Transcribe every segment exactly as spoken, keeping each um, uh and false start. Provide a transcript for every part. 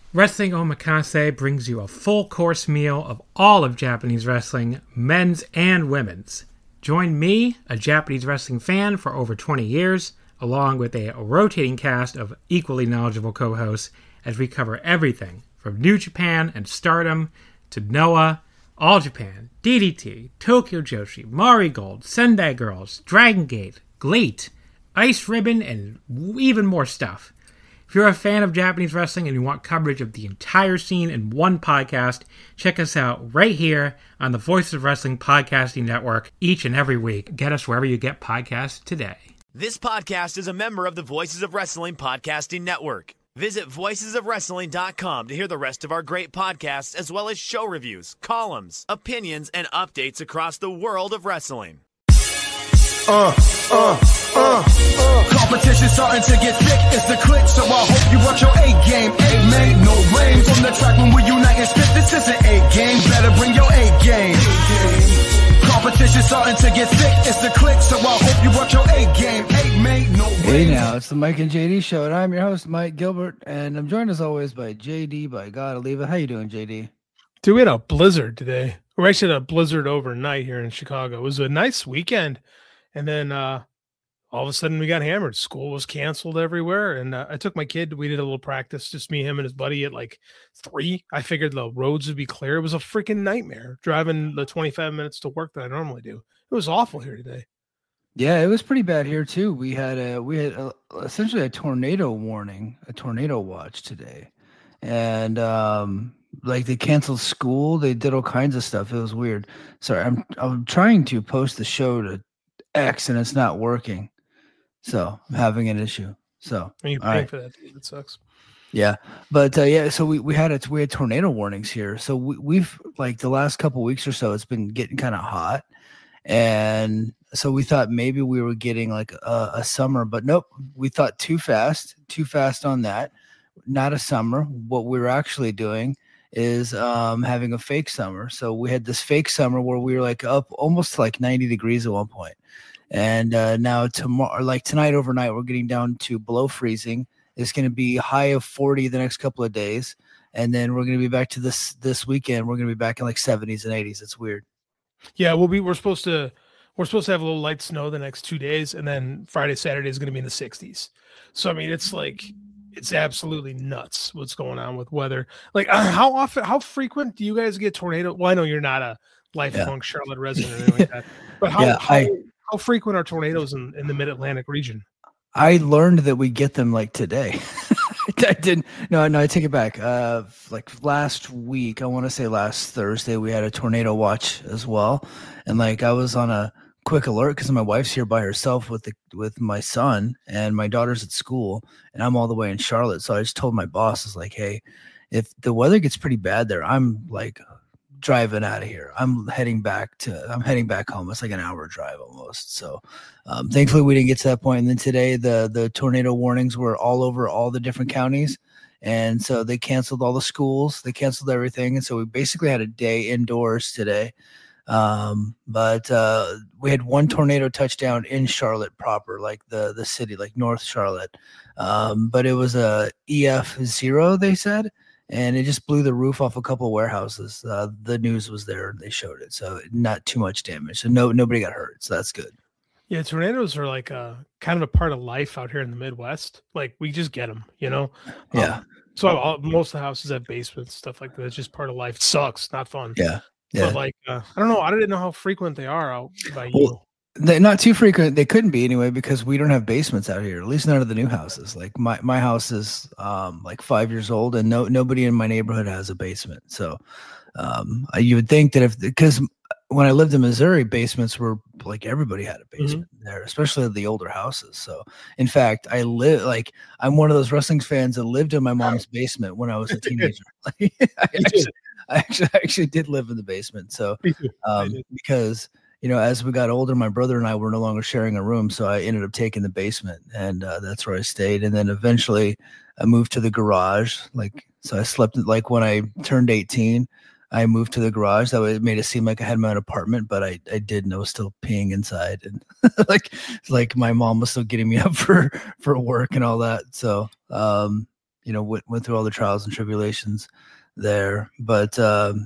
Wrestling Omakase brings you a full course meal of all of Japanese wrestling, men's and women's. Join me, a Japanese wrestling fan for over twenty years, along with a rotating cast of equally knowledgeable co-hosts as we cover everything from New Japan and Stardom to Noah, All Japan, D D T, Tokyo Joshi, Mari Gold, Sendai Girls, Dragon Gate, GLEAT, Ice Ribbon, and even more stuff. If you're a fan of Japanese wrestling and you want coverage of the entire scene in one podcast, check us out right here on the Voices of Wrestling Podcasting Network each and every week. Get us wherever you get podcasts today. This podcast is a member of the Voices of Wrestling Podcasting Network. Visit voices of wrestling dot com to hear the rest of our great podcasts, as well as show reviews, columns, opinions, and updates across the world of wrestling. Uh, uh, uh, uh. Competition starting to get thick, it's the click, so I hope you watch your A game. A made no rain from the track when we unite and spit. This is an A game, better bring your A game. Competition starting to get thick, it's the click, so I hope you watch your A game. A made no rain. Hey now, it's the Mike and J D show, and I'm your host, Mike Gilbert, and I'm joined as always by J D, by God Oliva. How you doing, J D? Dude, we had a blizzard today. We actually had a blizzard overnight here in Chicago. It was a nice weekend. And then uh, all of a sudden we got hammered. School was canceled everywhere. And uh, I took my kid. We did a little practice, just me, him, and his buddy at like three. I figured the roads would be clear. It was a freaking nightmare driving the twenty-five minutes to work that I normally do. It was awful here today. Yeah, it was pretty bad here too. We had a we had a, essentially a tornado warning, a tornado watch today. And um like they canceled school. They did all kinds of stuff. It was weird. Sorry, I'm I'm trying to post the show to X and it's not working, so I'm having an issue. So Are you paying right. for that? It sucks. Yeah, but uh, yeah, so we we had it. We had tornado warnings here. So we, we've like the last couple weeks or so, it's been getting kind of hot, and so we thought maybe we were getting like a, a summer, but nope. We thought too fast, too fast on that. Not a summer. What we were actually doing is um having a fake summer. So we had this fake summer where we were like up almost to like ninety degrees at one point. And uh now tomorrow, like tonight overnight, we're getting down to below freezing. It's going to be high of forty the next couple of days, and then we're going to be back to this this weekend. We're going to be back in like seventies and eighties. It's weird. Yeah, we'll be we're supposed to we're supposed to have a little light snow the next two days, and then Friday, Saturday is going to be in the sixties. So I mean, it's like it's absolutely nuts what's going on with weather. Like, uh, how often, how frequent do you guys get tornado? Well, I know you're not a lifelong yeah. Charlotte resident or anything like that, but how, yeah, how, I, how frequent are tornadoes in, in the Mid-Atlantic region? I learned that we get them like today. I didn't. No, no, I take it back. Uh, like last week, I want to say last Thursday, we had a tornado watch as well, and like I was on a quick alert because my wife's here by herself with the with my son, and my daughter's at school, and I'm all the way in Charlotte. So I just told my boss, "Is like, hey, if the weather gets pretty bad there, I'm like driving out of here. I'm heading back to I'm heading back home. It's like an hour drive almost." So um, thankfully we didn't get to that point. And then today the the tornado warnings were all over all the different counties, and so they canceled all the schools. They canceled everything, and so we basically had a day indoors today. Um, but, uh, we had one tornado touchdown in Charlotte proper, like the, the city, like North Charlotte. Um, but it was a E F zero, they said, and it just blew the roof off a couple of warehouses. Uh, the news was there. They showed it. So not too much damage. So no, nobody got hurt. So that's good. Yeah. Tornadoes are like a kind of a part of life out here in the Midwest. Like we just get them, you know? Yeah. Um, so all, most of the houses have basements, stuff like that. It's just part of life. It sucks. Not fun. Yeah. Yeah. But like, uh, I don't know. I didn't know how frequent they are out by you. Well, they're not too frequent. They couldn't be anyway, because we don't have basements out here, at least none of the new houses. Like my, my house is um, like five years old, and no, nobody in my neighborhood has a basement. So um, you would think that if, because when I lived in Missouri, basements were like everybody had a basement mm-hmm. there, especially the older houses. So in fact, I live like, I'm one of those wrestling fans that lived in my mom's basement when I was a teenager. I actually, I actually, I actually did live in the basement. So, um, because, you know, as we got older, my brother and I were no longer sharing a room. So I ended up taking the basement, and uh, that's where I stayed. And then eventually I moved to the garage. Like, so I slept like when I turned eighteen, I moved to the garage. That way it made it seem like I had my own apartment, but I, I didn't. I was still peeing inside, and like, like my mom was still getting me up for, for work and all that. So, um, you know, went, went through all the trials and tribulations there. But um,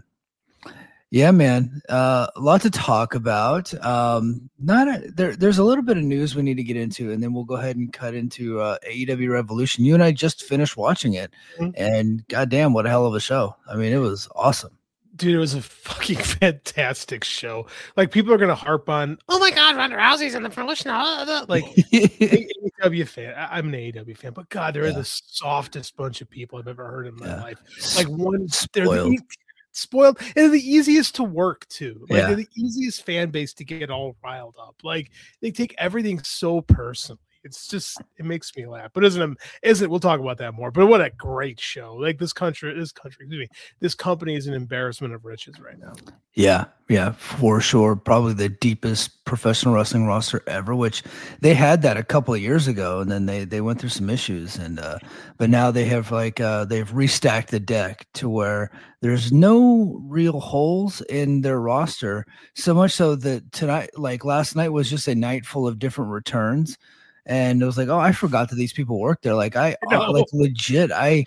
yeah, man, uh, a lot to talk about. Um, not a, there. There's a little bit of news we need to get into, and then we'll go ahead and cut into uh, A E W Revolution. You and I just finished watching it, mm-hmm. and goddamn, what a hell of a show! I mean, it was awesome. Dude, it was a fucking fantastic show. Like, people are gonna harp on, oh my god, Ronda Rousey's in the Revolution. Like, A E W fan. I'm an A E W fan, but God, they're yeah. the softest bunch of people I've ever heard in my yeah. life. Like, one, they're the spoiled, and they're the easiest to work too. Like, yeah. they're the easiest fan base to get all riled up. Like, they take everything so personally. It's just, it makes me laugh. But isn't isn't we'll talk about that more. But what a great show! Like, this country, this country, excuse me, this company is an embarrassment of riches right now. Yeah, yeah, for sure. Probably the deepest professional wrestling roster ever. Which they had that a couple of years ago, and then they they went through some issues, and uh, but now they have like uh, they've restacked the deck to where there's no real holes in their roster. So much so that tonight, like last night, was just a night full of different returns. And it was like, oh, I forgot that these people work there. Like I, no. like legit, I,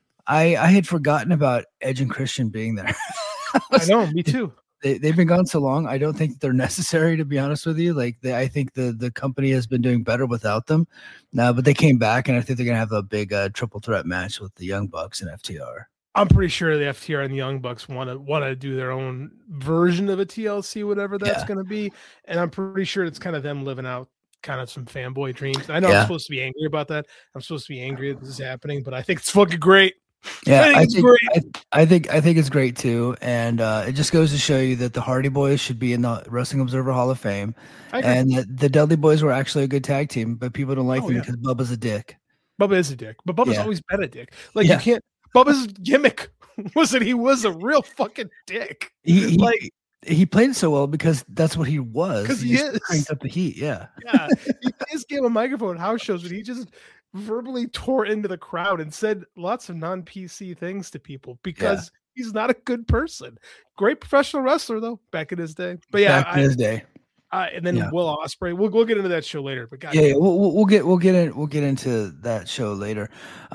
I, I had forgotten about Edge and Christian being there. I, was, I know, me too. They they've been gone so long. I don't think they're necessary, to be honest with you. Like they, I think the the company has been doing better without them. Now, but they came back, and I think they're gonna have a big uh, triple threat match with the Young Bucks and F T R. I'm pretty sure the F T R and the Young Bucks want to want to do their own version of a T L C, whatever that's yeah. gonna be, and I'm pretty sure it's kind of them living out kind of some fanboy dreams. I know yeah. I'm supposed to be angry about that. I'm supposed to be angry that this is happening, but I think it's fucking great. Yeah, I think, I think, great. I, I think I think it's great too, and uh, it just goes to show you that the Hardy Boys should be in the Wrestling Observer Hall of Fame, and that the Dudley Boys were actually a good tag team, but people don't like oh, them yeah. because Bubba's a dick. Bubba is a dick, but Bubba's yeah. always been a dick. Like yeah. you can't. Bubba's gimmick was that he was a real fucking dick. He, he, like. He played it so well because that's what he was. Because he, he is. Cranked up the heat, yeah. Yeah. He just gave a microphone at house shows, but he just verbally tore into the crowd and said lots of non-P C things to people because yeah. he's not a good person. Great professional wrestler, though, back in his day. But yeah, back in I, his day. Uh, and then yeah. Will Ospreay. We'll we'll get into that show later. But God, yeah, yeah we'll, we'll get we'll get in we'll get into that show later.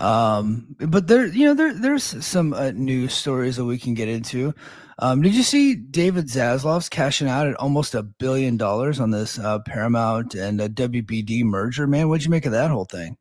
Um, but there, you know, there there's some uh, news stories that we can get into. Um, did you see David Zaslav's cashing out at almost a billion dollars on this uh, Paramount and a W B D merger? Man, what'd you make of that whole thing?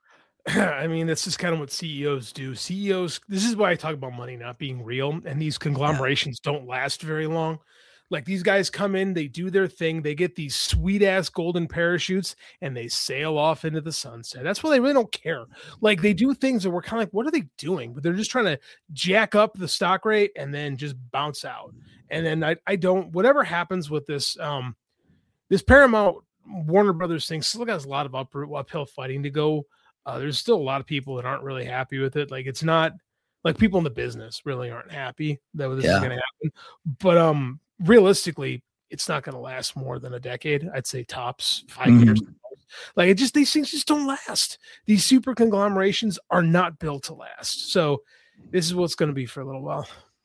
I mean, this is kind of what C E Os do. C E Os. This is why I talk about money not being real, and these conglomerations yeah. don't last very long. Like, these guys come in, they do their thing, they get these sweet ass golden parachutes, and they sail off into the sunset. That's why they really don't care. Like, they do things that we're kind of like, what are they doing? But they're just trying to jack up the stock rate and then just bounce out. And then I, I don't, whatever happens with this, um, this Paramount Warner Brothers thing still has a lot of up, uphill fighting to go. Uh, there's still a lot of people that aren't really happy with it. Like, it's not like people in the business really aren't happy that this yeah. is going to happen. But, um, realistically, it's not going to last more than a decade. I'd say tops five mm-hmm. years. Like, it just, these things just don't last. These super conglomerations are not built to last. So this is what's going to be for a little while.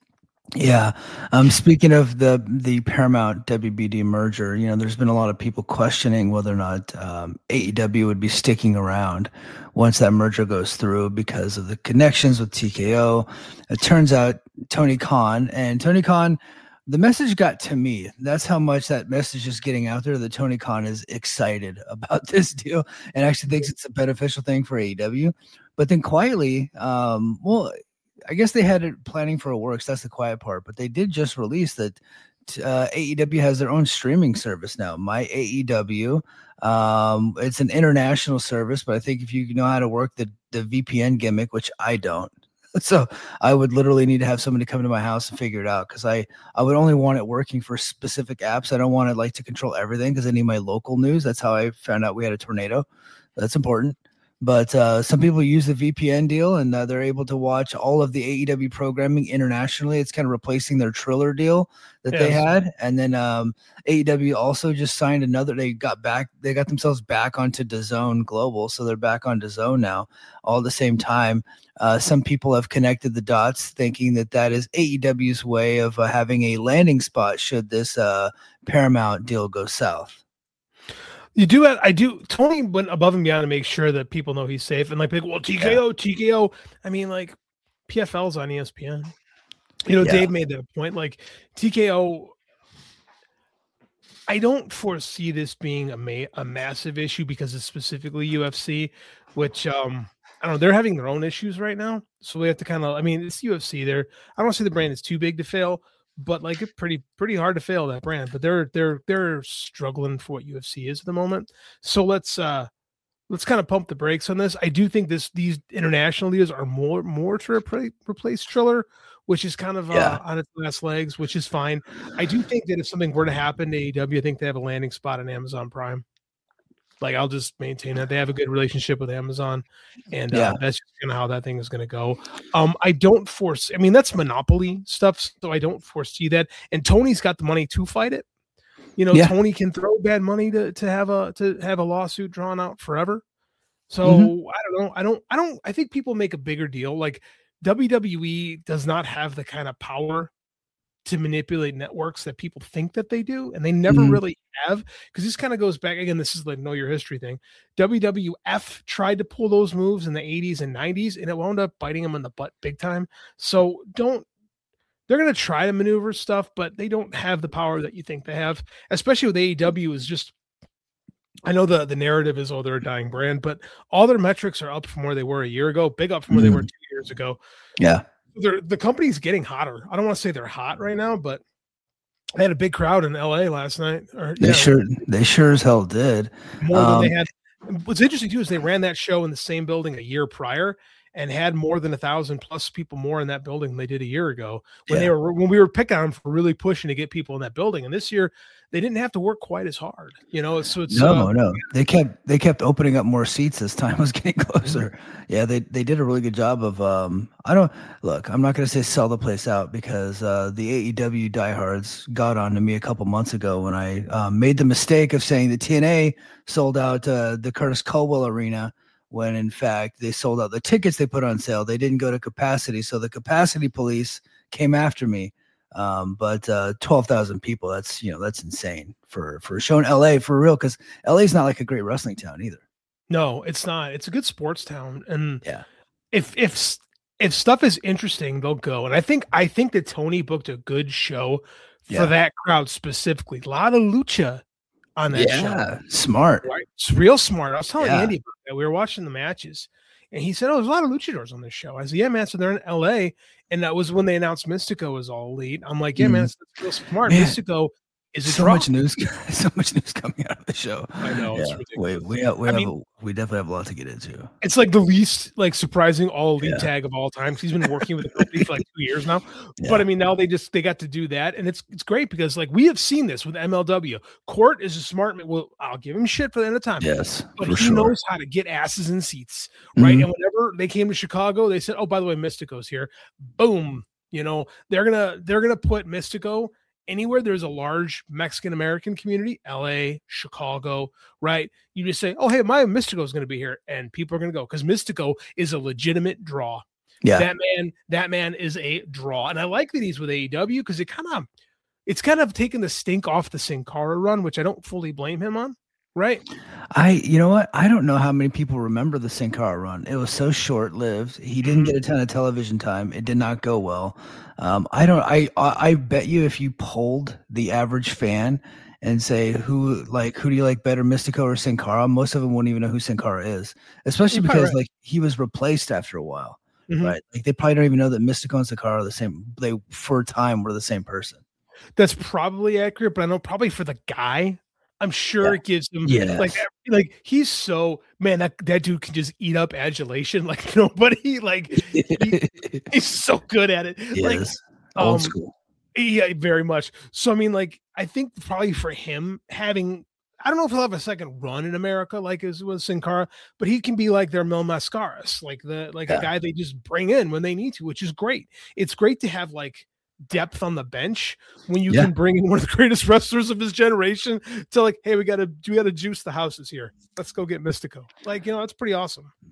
Yeah. Um, speaking of the, the Paramount W B D merger, you know, there's been a lot of people questioning whether or not um, A E W would be sticking around once that merger goes through because of the connections with T K O. It turns out Tony Khan and Tony Khan, the message got to me. That's how much that message is getting out there, that Tony Khan is excited about this deal and actually thinks it's a beneficial thing for A E W. But then quietly, um, well, I guess they had it planning for a works. That's the quiet part. But they did just release that uh, A E W has their own streaming service now, My A E W. Um, it's an international service, but I think if you know how to work the, the V P N gimmick, which I don't, so I would literally need to have somebody come to my house and figure it out, because I, I would only want it working for specific apps. I don't want it like to control everything because I need my local news. That's how I found out we had a tornado. That's important. But uh, some people use the V P N deal, and uh, they're able to watch all of the A E W programming internationally. It's kind of replacing their Triller deal that yes. they had. And then um, A E W also just signed another. They got back. They got themselves back onto DAZN Global, so they're back on DAZN now, all at the same time. Uh, some people have connected the dots, thinking that that is A E W's way of uh, having a landing spot should this uh, Paramount deal go south. You do it. I do. Tony went above and beyond to make sure that people know he's safe. And like, like well, T K O, yeah. T K O. I mean, like, P F L's on E S P N. You know, yeah. Dave made that point. Like, T K O, I don't foresee this being a ma- a massive issue because it's specifically U F C, which um I don't know. They're having their own issues right now, so we have to kind of. I mean, it's U F C. There, I don't say the brand is too big to fail, but like it's pretty pretty hard to fail that brand. But they're they're they're struggling for what U F C is at the moment. So let's uh let's kind of pump the brakes on this. I do think this these international deals are more more to repre- replace Triller, which is kind of uh, yeah. on its last legs, which is fine. I do think that if something were to happen to A E W, I think they have a landing spot on Amazon Prime. Like, I'll just maintain that they have a good relationship with Amazon, and uh, yeah. that's just kind of how that thing is going to go. Um, I don't foresee. I mean, that's monopoly stuff, so I don't foresee that. And Tony's got the money to fight it. You know, yeah. Tony can throw bad money to to have a to have a lawsuit drawn out forever. So mm-hmm. I don't know. I don't. I don't. I think people make a bigger deal. Like, W W E does not have the kind of power to manipulate networks that people think that they do, and they never mm-hmm. really have, because this kind of goes back again. This is like know your history thing. W W F tried to pull those moves in the eighties and nineties, and it wound up biting them in the butt big time. So don't. They're going to try to maneuver stuff, but they don't have the power that you think they have, especially with A E W. Is just. I know the, the narrative is, oh, they're a dying brand, but all their metrics are up from where they were a year ago, big up from where mm. they were two years ago. Yeah. They're, the company's getting hotter. I don't want to say they're hot right now, but they had a big crowd in L A last night. Or, they yeah, sure they sure as hell did. More um, than they had. What's interesting, too, is they ran that show in the same building a year prior and had more than a thousand plus people more in that building than they did a year ago when yeah. they were when we were picking on them for really pushing to get people in that building. And this year they didn't have to work quite as hard, you know. So it's no, uh, no. They kept they kept opening up more seats as time was getting closer. Yeah, they they did a really good job of. Um, I don't look. I'm not going to say sell the place out because uh, the A E W diehards got on to me a couple months ago when I um, made the mistake of saying that T N A sold out uh, the Curtis Caldwell Arena. When in fact they sold out the tickets they put on sale. They didn't go to capacity. So the capacity police came after me. Um, but uh, twelve thousand people, that's, you know, that's insane for, for a show in L A for real. Cause L A is not like a great wrestling town either. No, it's not. It's a good sports town. And yeah, if, if, if stuff is interesting, they'll go. And I think, I think that Tony booked a good show for yeah. that crowd specifically. A lot of lucha on that yeah, show. Yeah, smart. Right? It's real smart. I was telling yeah. Andy about that. We were watching the matches, and he said, oh, there's a lot of luchadors on this show. I said, yeah, man, so they're in L A, and that was when they announced Mystico was all elite. I'm like, yeah, mm. man, it's real smart. Man. Mystico is a so draw. much news, so much news coming out of the show. I know. Yeah. It's ridiculous. We, we, have, we, I have mean, a, we definitely have a lot to get into. It's like the least like surprising all elite yeah. tag of all time. He's been working with the company for like two years now. Yeah. But I mean, now they just they got to do that, and it's it's great because like we have seen this with M L W. Court is a smart man. Well, I'll give him shit for the end of time. Yes, but for he sure. knows how to get asses in seats, right? Mm-hmm. And whenever they came to Chicago, they said, "Oh, by the way, Mystico's here." Boom. You know, they're gonna they're gonna put Mystico anywhere there's a large Mexican American community, L A, Chicago, right? You just say, oh, hey, my Mystico is going to be here, and people are going to go because Mystico is a legitimate draw. Yeah. That man, that man is a draw. And I like that he's with A E W because it kind of, it's kind of taken the stink off the Sin Cara run, which I don't fully blame him on. Right. I, you know what? I don't know how many people remember the Sin Cara run. It was so short lived. He didn't get a ton of television time. It did not go well. Um, I don't, I, I bet you if you polled the average fan and say who, like, who do you like better, Mystico or Sin Cara? Most of them wouldn't even know who Sin Cara is, especially You're because right. like he was replaced after a while, mm-hmm. right? Like they probably don't even know that Mystico and Sin Cara are the same. They, for a time, were the same person. That's probably accurate, but I know probably for the guy, I'm sure yeah. it gives him yes. like like he's so man that that dude can just eat up adulation like nobody like he, he's so good at it. Yes. Like old um, school. Yeah, very much. So I mean, like I think probably for him having I don't know if he'll have a second run in America like as with Sin Cara, but he can be like their Mil Mascaras, like the like yeah. a guy they just bring in when they need to, which is great. It's great to have like depth on the bench when you yeah. can bring in one of the greatest wrestlers of his generation to like, hey, we gotta we gotta juice the houses here. Let's go get Mystico. Like, you know, that's pretty awesome.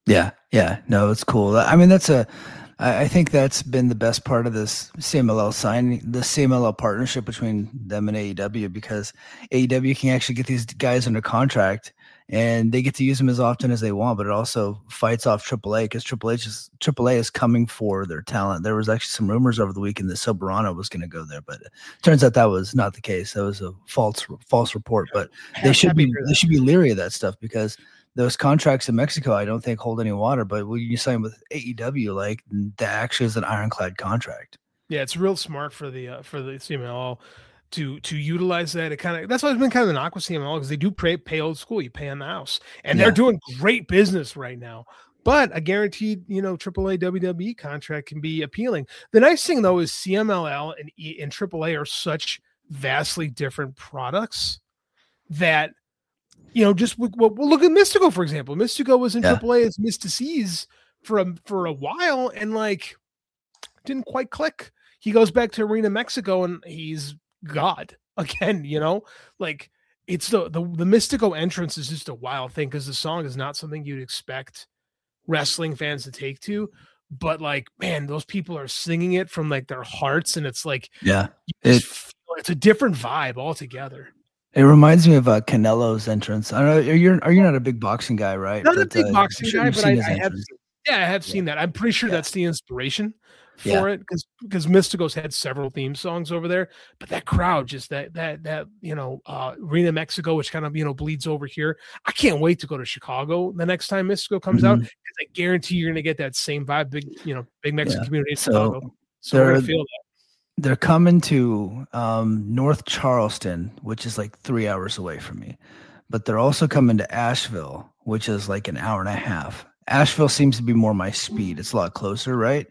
Yeah, yeah, no, it's cool. I mean, that's a, I I think that's been the best part of this C M L L signing, the C M L L partnership between them and A E W, because A E W can actually get these guys under contract and they get to use them as often as they want, but it also fights off Triple A because Triple H is Triple A is coming for their talent. There was actually some rumors over the weekend that Soberano was going to go there, but it turns out that was not the case. That was a false false report. But they should be they should be leery of that stuff because those contracts in Mexico, I don't think hold any water, but when you sign with A E W, like that actually is an ironclad contract. Yeah, it's real smart for the uh, for the C M L L to to utilize that. It kind of that's why it's been kind of the knock with C M L L because they do pay pay old school. You pay on the house, and yeah. they're doing great business right now. But a guaranteed, you know, triple A W W E contract can be appealing. The nice thing though is C M L L and e, and triple A are such vastly different products that. You know, just well, look at Mystico, for example. Mystico was in yeah. triple A as Mystices for a, for a while and like didn't quite click. He goes back to Arena Mexico and he's God again, you know, like it's the, the, the Mystico entrance is just a wild thing because the song is not something you'd expect wrestling fans to take to. But like, man, those people are singing it from like their hearts and it's like, yeah, it, it's a different vibe altogether. It reminds me of uh, Canelo's entrance. I don't know. You're are you not a big boxing guy, right? Not but, a big uh, boxing sure guy, but I, I have. entrance. Yeah, I have seen yeah. that. I'm pretty sure yeah. that's the inspiration for yeah. it because because Mystico's had several theme songs over there. But that crowd, just that that that you know, uh, Arena Mexico, which kind of you know bleeds over here. I can't wait to go to Chicago the next time Mystico comes mm-hmm. out because I guarantee you're going to get that same vibe. Big you know, big Mexican yeah. community in so Chicago. So we're gonna feel that. They're coming to um, North Charleston, which is like three hours away from me. But they're also coming to Asheville, which is like an hour and a half. Asheville seems to be more my speed. It's a lot closer, right?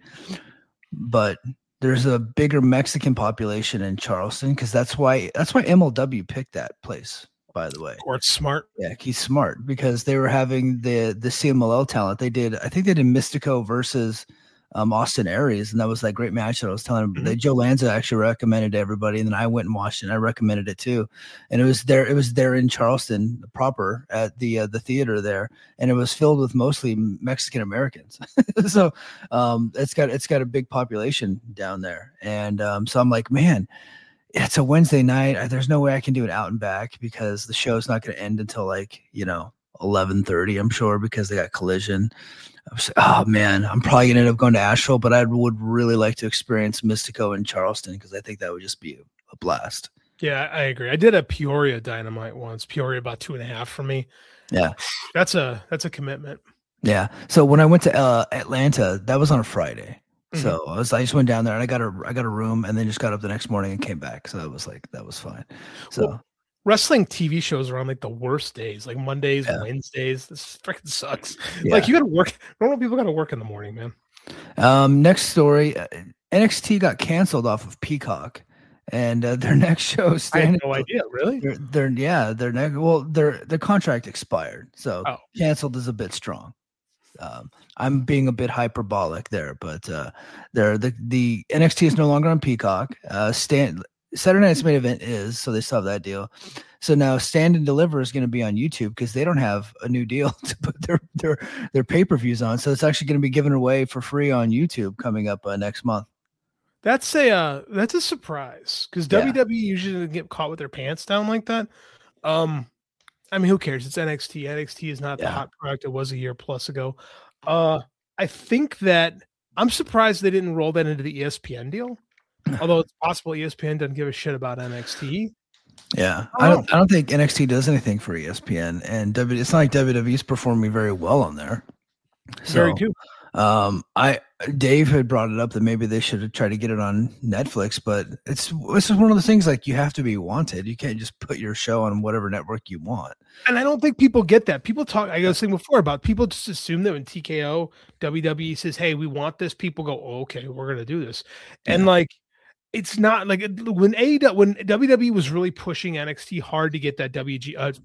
But there's a bigger Mexican population in Charleston because that's why that's why M L W picked that place, by the way. Or it's smart. Yeah, he's smart because they were having the the C M L L talent. They did, I think they did Mystico versus Um, Austin Aries, and that was that great match that I was telling him. Mm-hmm. That Joe Lanza actually recommended to everybody, and then I went and watched it. And I recommended it too, and it was there. It was there in Charleston proper at the uh, the theater there, and it was filled with mostly Mexican Americans. so um, it's got it's got a big population down there, and um, so I'm like, man, it's a Wednesday night. There's no way I can do it out and back because the show's not going to end until like you know eleven thirty. I'm sure because they got Collision. I was like, oh man, I'm probably gonna end up going to Asheville, but I would really like to experience Mystico in Charleston because I think that would just be a blast. Yeah, I agree. I did a Peoria Dynamite once. Peoria about two and a half for me. Yeah, that's a that's a commitment. Yeah. So when I went to uh, Atlanta, that was on a Friday. Mm-hmm. So I was I just went down there and I got a I got a room and then just got up the next morning and came back. So that was like that was fine. So. Well, wrestling T V shows are on like the worst days, like Mondays, yeah. Wednesdays. This freaking sucks. Yeah. Like you got to work. Normal people got to work in the morning, man. Um, next story: uh, N X T got canceled off of Peacock, and uh, their next show. I had no idea. Really? They're, they're yeah. Their next well, their their contract expired, so oh. canceled is a bit strong. Um, I'm being a bit hyperbolic there, but uh, they're the the N X T is no longer on Peacock. Uh, stand. Saturday Night's Main Event is, so they still have that deal. So now Stand and Deliver is going to be on YouTube because they don't have a new deal to put their their their pay-per-views on. So it's actually going to be given away for free on YouTube coming up uh, next month. That's a uh, that's a surprise because yeah. W W E usually doesn't get caught with their pants down like that. Um, I mean, who cares? It's N X T. N X T is not yeah. the hot product it was a year plus ago. Uh, I think that I'm surprised they didn't roll that into the E S P N deal. Although it's possible E S P N doesn't give a shit about N X T. Yeah, I don't. I don't think N X T does anything for E S P N, and W. It's not like W W E's performing very well on there. So, very true. Um, I Dave had brought it up that maybe they should have tried to get it on Netflix, but it's this is one of the things like you have to be wanted. You can't just put your show on whatever network you want. And I don't think people get that. People talk. I was saying before about people just assume that when T K O W W E says, "Hey, we want this," people go, oh, "Okay, we're gonna do this," and yeah. like. It's not like when A when W W E was really pushing N X T hard to get that W G uh,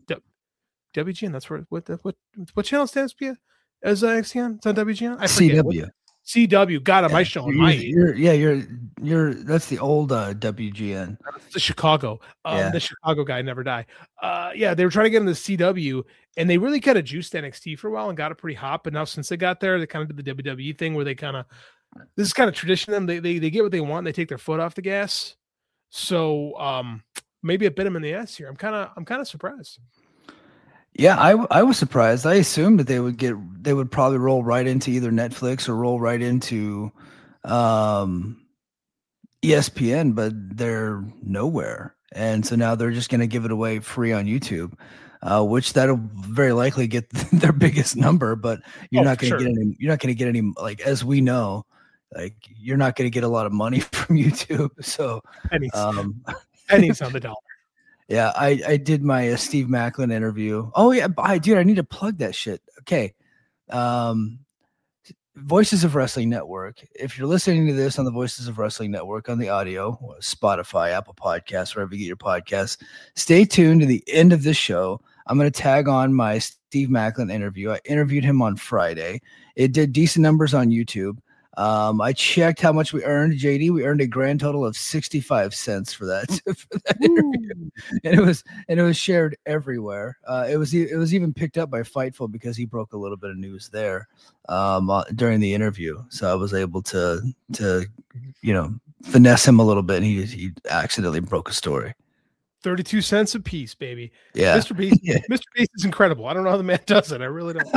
W G N. That's where what what what channel stands for as N X T on? It's on W G N. I forget. C W. What, C W. God, am yeah, I showing you're, my you're, yeah, you're you're that's the old uh, W G N. The Chicago. Um, yeah. The Chicago guy never die. Uh, yeah, they were trying to get in the C W, And they really kind of juiced N X T for a while and got it pretty hot. But now since they got there, they kind of did the W W E thing where they kind of, this is kind of tradition. Them they, they they get what they want. And they take their foot off the gas. So um, maybe it bit them in the ass here. I'm kind of I'm kind of surprised. Yeah, I, I was surprised. I assumed that they would get they would probably roll right into either Netflix or roll right into um, E S P N, but they're nowhere. And so now they're just going to give it away free on YouTube. Uh, which that'll very likely get their biggest number, but you're oh, not going to sure. get any. You're not going to get any. Like as we know, like you're not going to get a lot of money from YouTube. So pennies, um, pennies on the dollar. Yeah, I I did my uh, Steve Macklin interview. Oh yeah, I dude, I need to plug that shit. Okay, um, Voices of Wrestling Network. If you're listening to this on the Voices of Wrestling Network on the audio, Spotify, Apple Podcasts, wherever you get your podcasts, stay tuned to the end of this show. I'm going to tag on my Steve Macklin interview. I interviewed him on Friday. It did decent numbers on YouTube. Um, I checked how much we earned, J D. We earned a grand total of sixty-five cents for that, for that interview. And it was and it was shared everywhere. Uh, it was it was even picked up by Fightful because he broke a little bit of news there um, uh, during the interview. So I was able to to you know finesse him a little bit. And he he accidentally broke a story. thirty-two cents a piece, baby. Yeah. Mister Beast, yeah. Mister Beast is incredible. I don't know how the man does it. I really don't.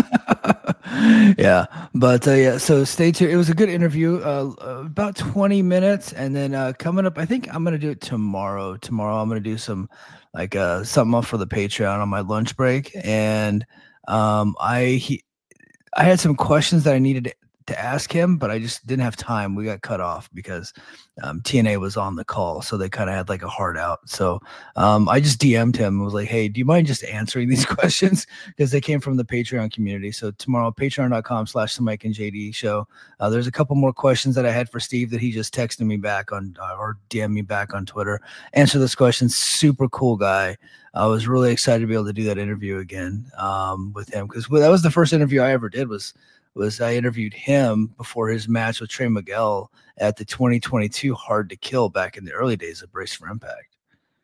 Yeah. But uh, yeah, so stay tuned. It was a good interview, uh, about twenty minutes. And then uh, coming up, I think I'm going to do it tomorrow. Tomorrow, I'm going to do some like uh, something up for the Patreon on my lunch break. And um, I, he, I had some questions that I needed to to ask him, but I just didn't have time. We got cut off because um, T N A was on the call. So they kind of had like a hard out. So um, I just D M'd him and was like, hey, do you mind just answering these questions? Because they came from the Patreon community. So tomorrow, patreon.com slash the Mike and J D show. Uh, there's a couple more questions that I had for Steve that he just texted me back on uh, or D M'd me back on Twitter. Answer those questions. Super cool guy. I was really excited to be able to do that interview again um, with him because well, that was the first interview I ever did was was I interviewed him before his match with Trey Miguel at the twenty twenty-two Hard to Kill back in the early days of Brace for Impact.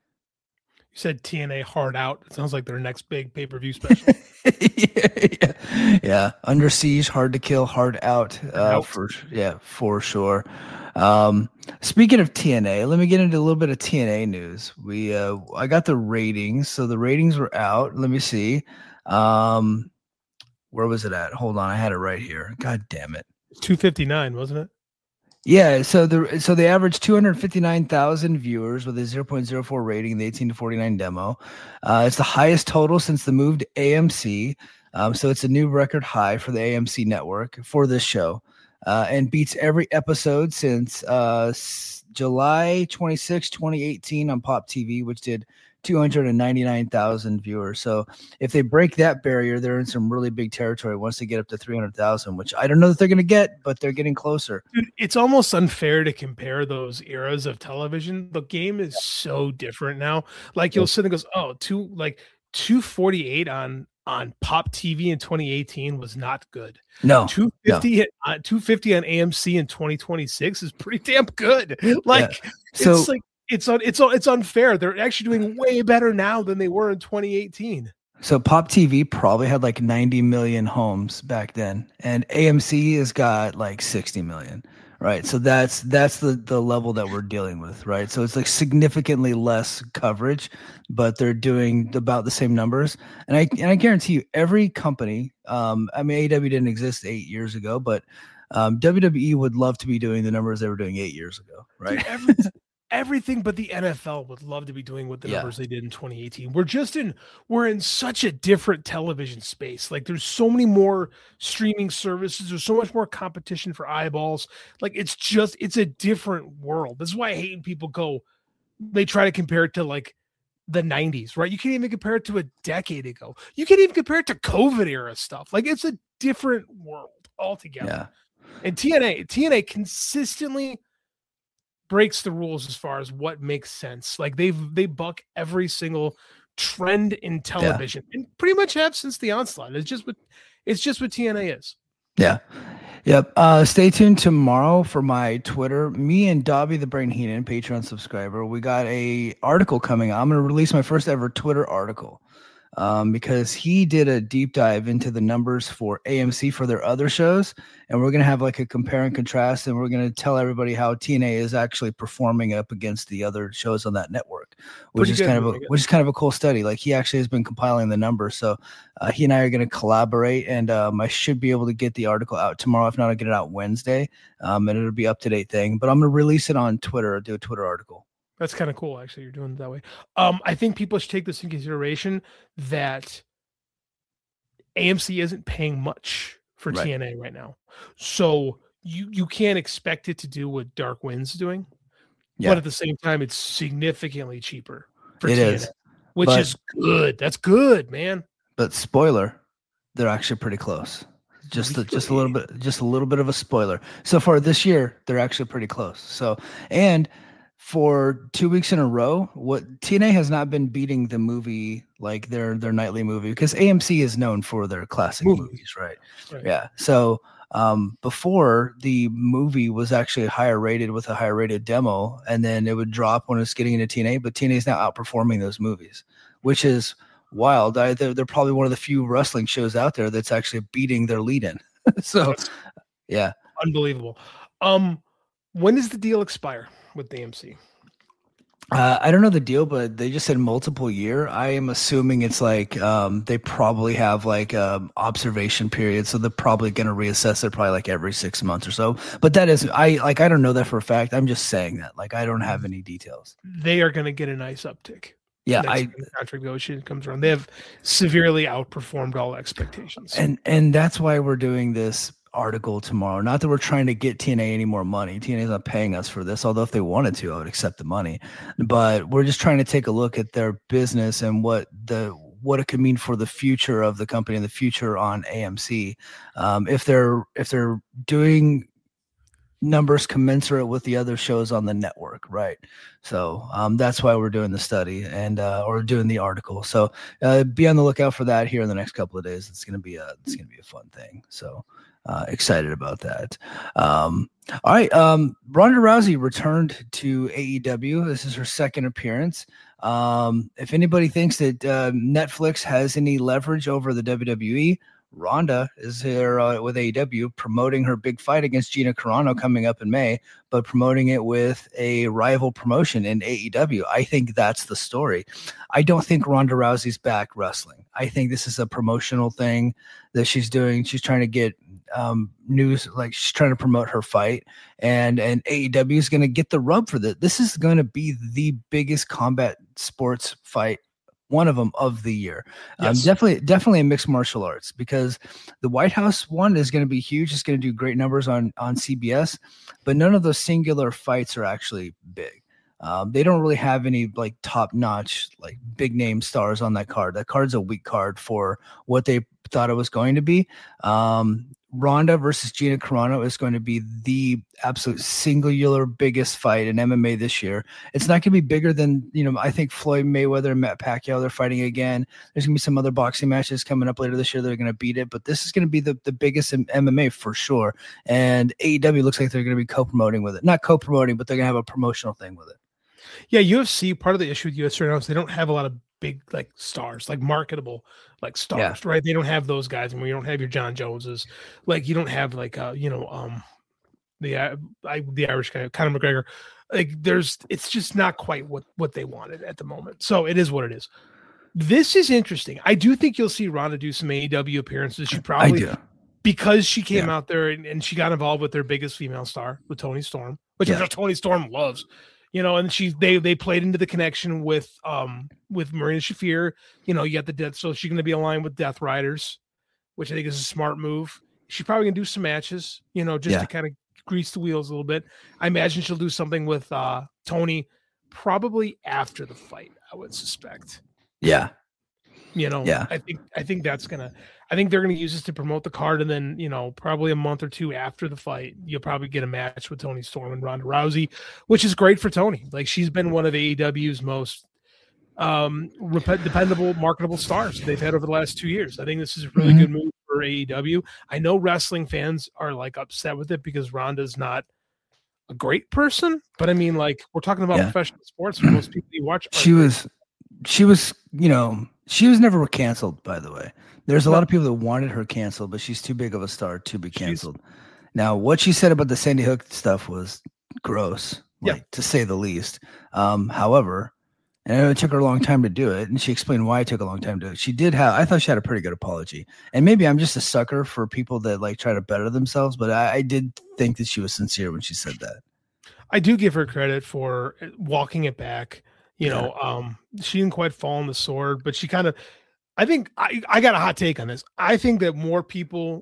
You said T N A Hard Out. It sounds like their next big pay-per-view special. yeah, yeah, yeah. Under Siege, Hard to Kill, Hard Out. Uh, out. For yeah, for sure. Um, speaking of T N A, let me get into a little bit of T N A news. We uh, I got the ratings, so the ratings were out. Let me see. Um, Where was it at? Hold on, I had it right here. God damn it. two fifty-nine, wasn't it? Yeah, so the so they averaged two hundred fifty-nine thousand viewers with a zero point zero four rating in the eighteen to forty-nine demo. Uh, it's the highest total since the move to A M C. Um, so it's a new record high for the A M C network for this show. Uh, and beats every episode since uh, July twenty-sixth, twenty eighteen on Pop T V, which did two hundred ninety-nine thousand viewers. So if they break that barrier, they're in some really big territory once they get up to three hundred thousand, which I don't know that they're going to get, but they're getting closer. Dude, it's almost unfair to compare those eras of television. The game is so different now. Like you'll sit and goes, oh, two, like two forty-eight on, on Pop T V in twenty eighteen was not good. No, two fifty no. At, uh, two fifty on A M C in twenty twenty-six is pretty damn good. Like yeah. so, it's like, It's un, it's it's unfair. They're actually doing way better now than they were in twenty eighteen. So Pop T V probably had like ninety million homes back then, and A M C has got like sixty million, right? So that's that's the the level that we're dealing with, right? So it's like significantly less coverage, but they're doing about the same numbers. And I and I guarantee you, every company, um, I mean, A E W didn't exist eight years ago, but um, W W E would love to be doing the numbers they were doing eight years ago, right? Dude, every, Everything but the N F L would love to be doing what the yeah. numbers they did in twenty eighteen. We're just in, we're in such a different television space. Like there's so many more streaming services. There's so much more competition for eyeballs. Like it's just, it's a different world. This is why I hate when people go, they try to compare it to like the nineties, right? You can't even compare it to a decade ago. You can't even compare it to COVID era stuff. Like it's a different world altogether. Yeah. And T N A, T N A consistently breaks the rules as far as what makes sense. Like they've they buck every single trend in television yeah. and pretty much have since the onslaught. It's just what it's just what T N A is. Yeah. Yep. Uh, stay tuned tomorrow for my Twitter. Me and Dobby the Brain Heenan, Patreon subscriber, we got a article coming out. I'm going to release my first ever Twitter article. um, because he did a deep dive into the numbers for A M C for their other shows, and we're gonna have like a compare and contrast, and we're gonna tell everybody how T N A is actually performing up against the other shows on that network, which Pretty is good, kind of a really good. which is kind of a cool study. Like he actually has been compiling the numbers, so uh, he and I are gonna collaborate, and um, I should be able to get the article out tomorrow. If not, I'll get it out Wednesday, um, and it'll be up to date thing. But I'm gonna release it on Twitter or do a Twitter article. That's kind of cool, actually. You're doing it that way. Um, I think people should take this in consideration that A M C isn't paying much for Right. T N A right now, so you you can't expect it to do what Dark Wind's doing. Yeah. But at the same time, it's significantly cheaper for It T N A, is, which but- is good. That's good, man. But spoiler, they're actually pretty close. Just a, just a little bit, just a little bit of a spoiler. So far this year, they're actually pretty close. So, and for two weeks in a row, what T N A has not been beating the movie, like their their nightly movie, because A M C is known for their classic Movies. movies, right? Right. Yeah. So um, before the movie was actually higher rated with a higher rated demo, and then it would drop when it's getting into T N A. But T N A is now outperforming those movies, which is wild. I, they're, they're probably one of the few wrestling shows out there that's actually beating their lead-in. So, That's yeah. unbelievable. Um, when does the deal expire with A M C? Uh, I don't know the deal, but they just said multiple year. I am assuming it's like um, they probably have like um, observation period, so they're probably going to reassess it probably like every six months or so. But that is, I like, I don't know that for a fact. I'm just saying that, like, I don't have any details. They are going to get a nice uptick. Yeah, Next I time the contract negotiation comes around. They have severely outperformed all expectations. and and that's why we're doing this article tomorrow. Not that we're trying to get T N A any more money. T N A is not paying us for this, although if they wanted to, I would accept the money. But we're just trying to take a look at their business and what the what it could mean for the future of the company and the future on A M C. Um, if they're if they're doing numbers commensurate with the other shows on the network, right? So um, that's why we're doing the study and uh, or doing the article. So uh, be on the lookout for that here in the next couple of days. It's gonna be a it's gonna be a fun thing. So uh, excited about that. Um, all right, um, Ronda Rousey returned to A E W. This is her second appearance. Um, if anybody thinks that uh, Netflix has any leverage over the W W E, Ronda is here uh, with A E W promoting her big fight against Gina Carano coming up in May, but promoting it with a rival promotion in A E W. I think that's the story. I don't think Ronda Rousey's back wrestling. I think this is a promotional thing that she's doing. She's trying to get um, news, like she's trying to promote her fight, and and A E W is going to get the rub for that. This is going to be the biggest combat sports fight, one of them of the year. Um, Yes. definitely, definitely a mixed martial arts, because the White House one is going to be huge. It's going to do great numbers on, on C B S, but none of those singular fights are actually big. Um, they don't really have any like top notch, like big name stars on that card. That card's a weak card for what they thought it was going to be. Um, Ronda versus Gina Carano is going to be the absolute singular biggest fight in M M A this year. It's not going to be bigger than, you know, I think Floyd Mayweather and Matt Pacquiao, they're fighting again. There's going to be some other boxing matches coming up later this year that are going to beat it, but this is going to be the, the biggest in M M A for sure. And A E W looks like they're going to be co-promoting with it. Not co-promoting, but they're going to have a promotional thing with it. Yeah, U F C, part of the issue with U F C right now is they don't have a lot of big like stars, like marketable like stars, right? They don't have those guys, and we don't have your John Joneses, like you don't have like uh you know um the uh, I, the Irish guy Conor McGregor. Like there's it's just not quite what what they wanted at the moment. So it is what it is. This is interesting. I do think you'll see Ronda do some A E W appearances. She I probably do. because she came Yeah. out there and, and she got involved with their biggest female star, with Toni Storm, which Yeah. is Toni Storm loves. You know, and she they they played into the connection with um with Marina Shafir. You know, you got the death, so she's gonna be aligned with Death Riders, which I think is a smart move. She's probably gonna do some matches, you know, just Yeah. to kind of grease the wheels a little bit. I imagine she'll do something with uh Tony probably after the fight, I would suspect. Yeah. You know, Yeah. I think I think that's gonna I think they're gonna use this to promote the card, and then you know, probably a month or two after the fight, you'll probably get a match with Toni Storm and Ronda Rousey, which is great for Toni. Like she's been one of A E W's most um rep- dependable, marketable stars they've had over the last two years. I think this is a really Mhm. good move for A E W. I know wrestling fans are like upset with it because Ronda's not a great person, but I mean, like we're talking about Yeah. professional sports. For most people you watch, She aren't great. was, she was, you know, She was never canceled, by the way. There's a lot of people that wanted her canceled, but she's too big of a star to be canceled. She's, now, what she said about the Sandy Hook stuff was gross, like yeah. to say the least. Um, however, and I know it took her a long time to do it, and she explained why it took a long time to do it. She did have, I thought she had a pretty good apology. And maybe I'm just a sucker for people that like try to better themselves, but I, I did think that she was sincere when she said that. I do give her credit for walking it back. You yeah. know, um, she didn't quite fall on the sword, but she kind of, I think I, I got a hot take on this. I think that more people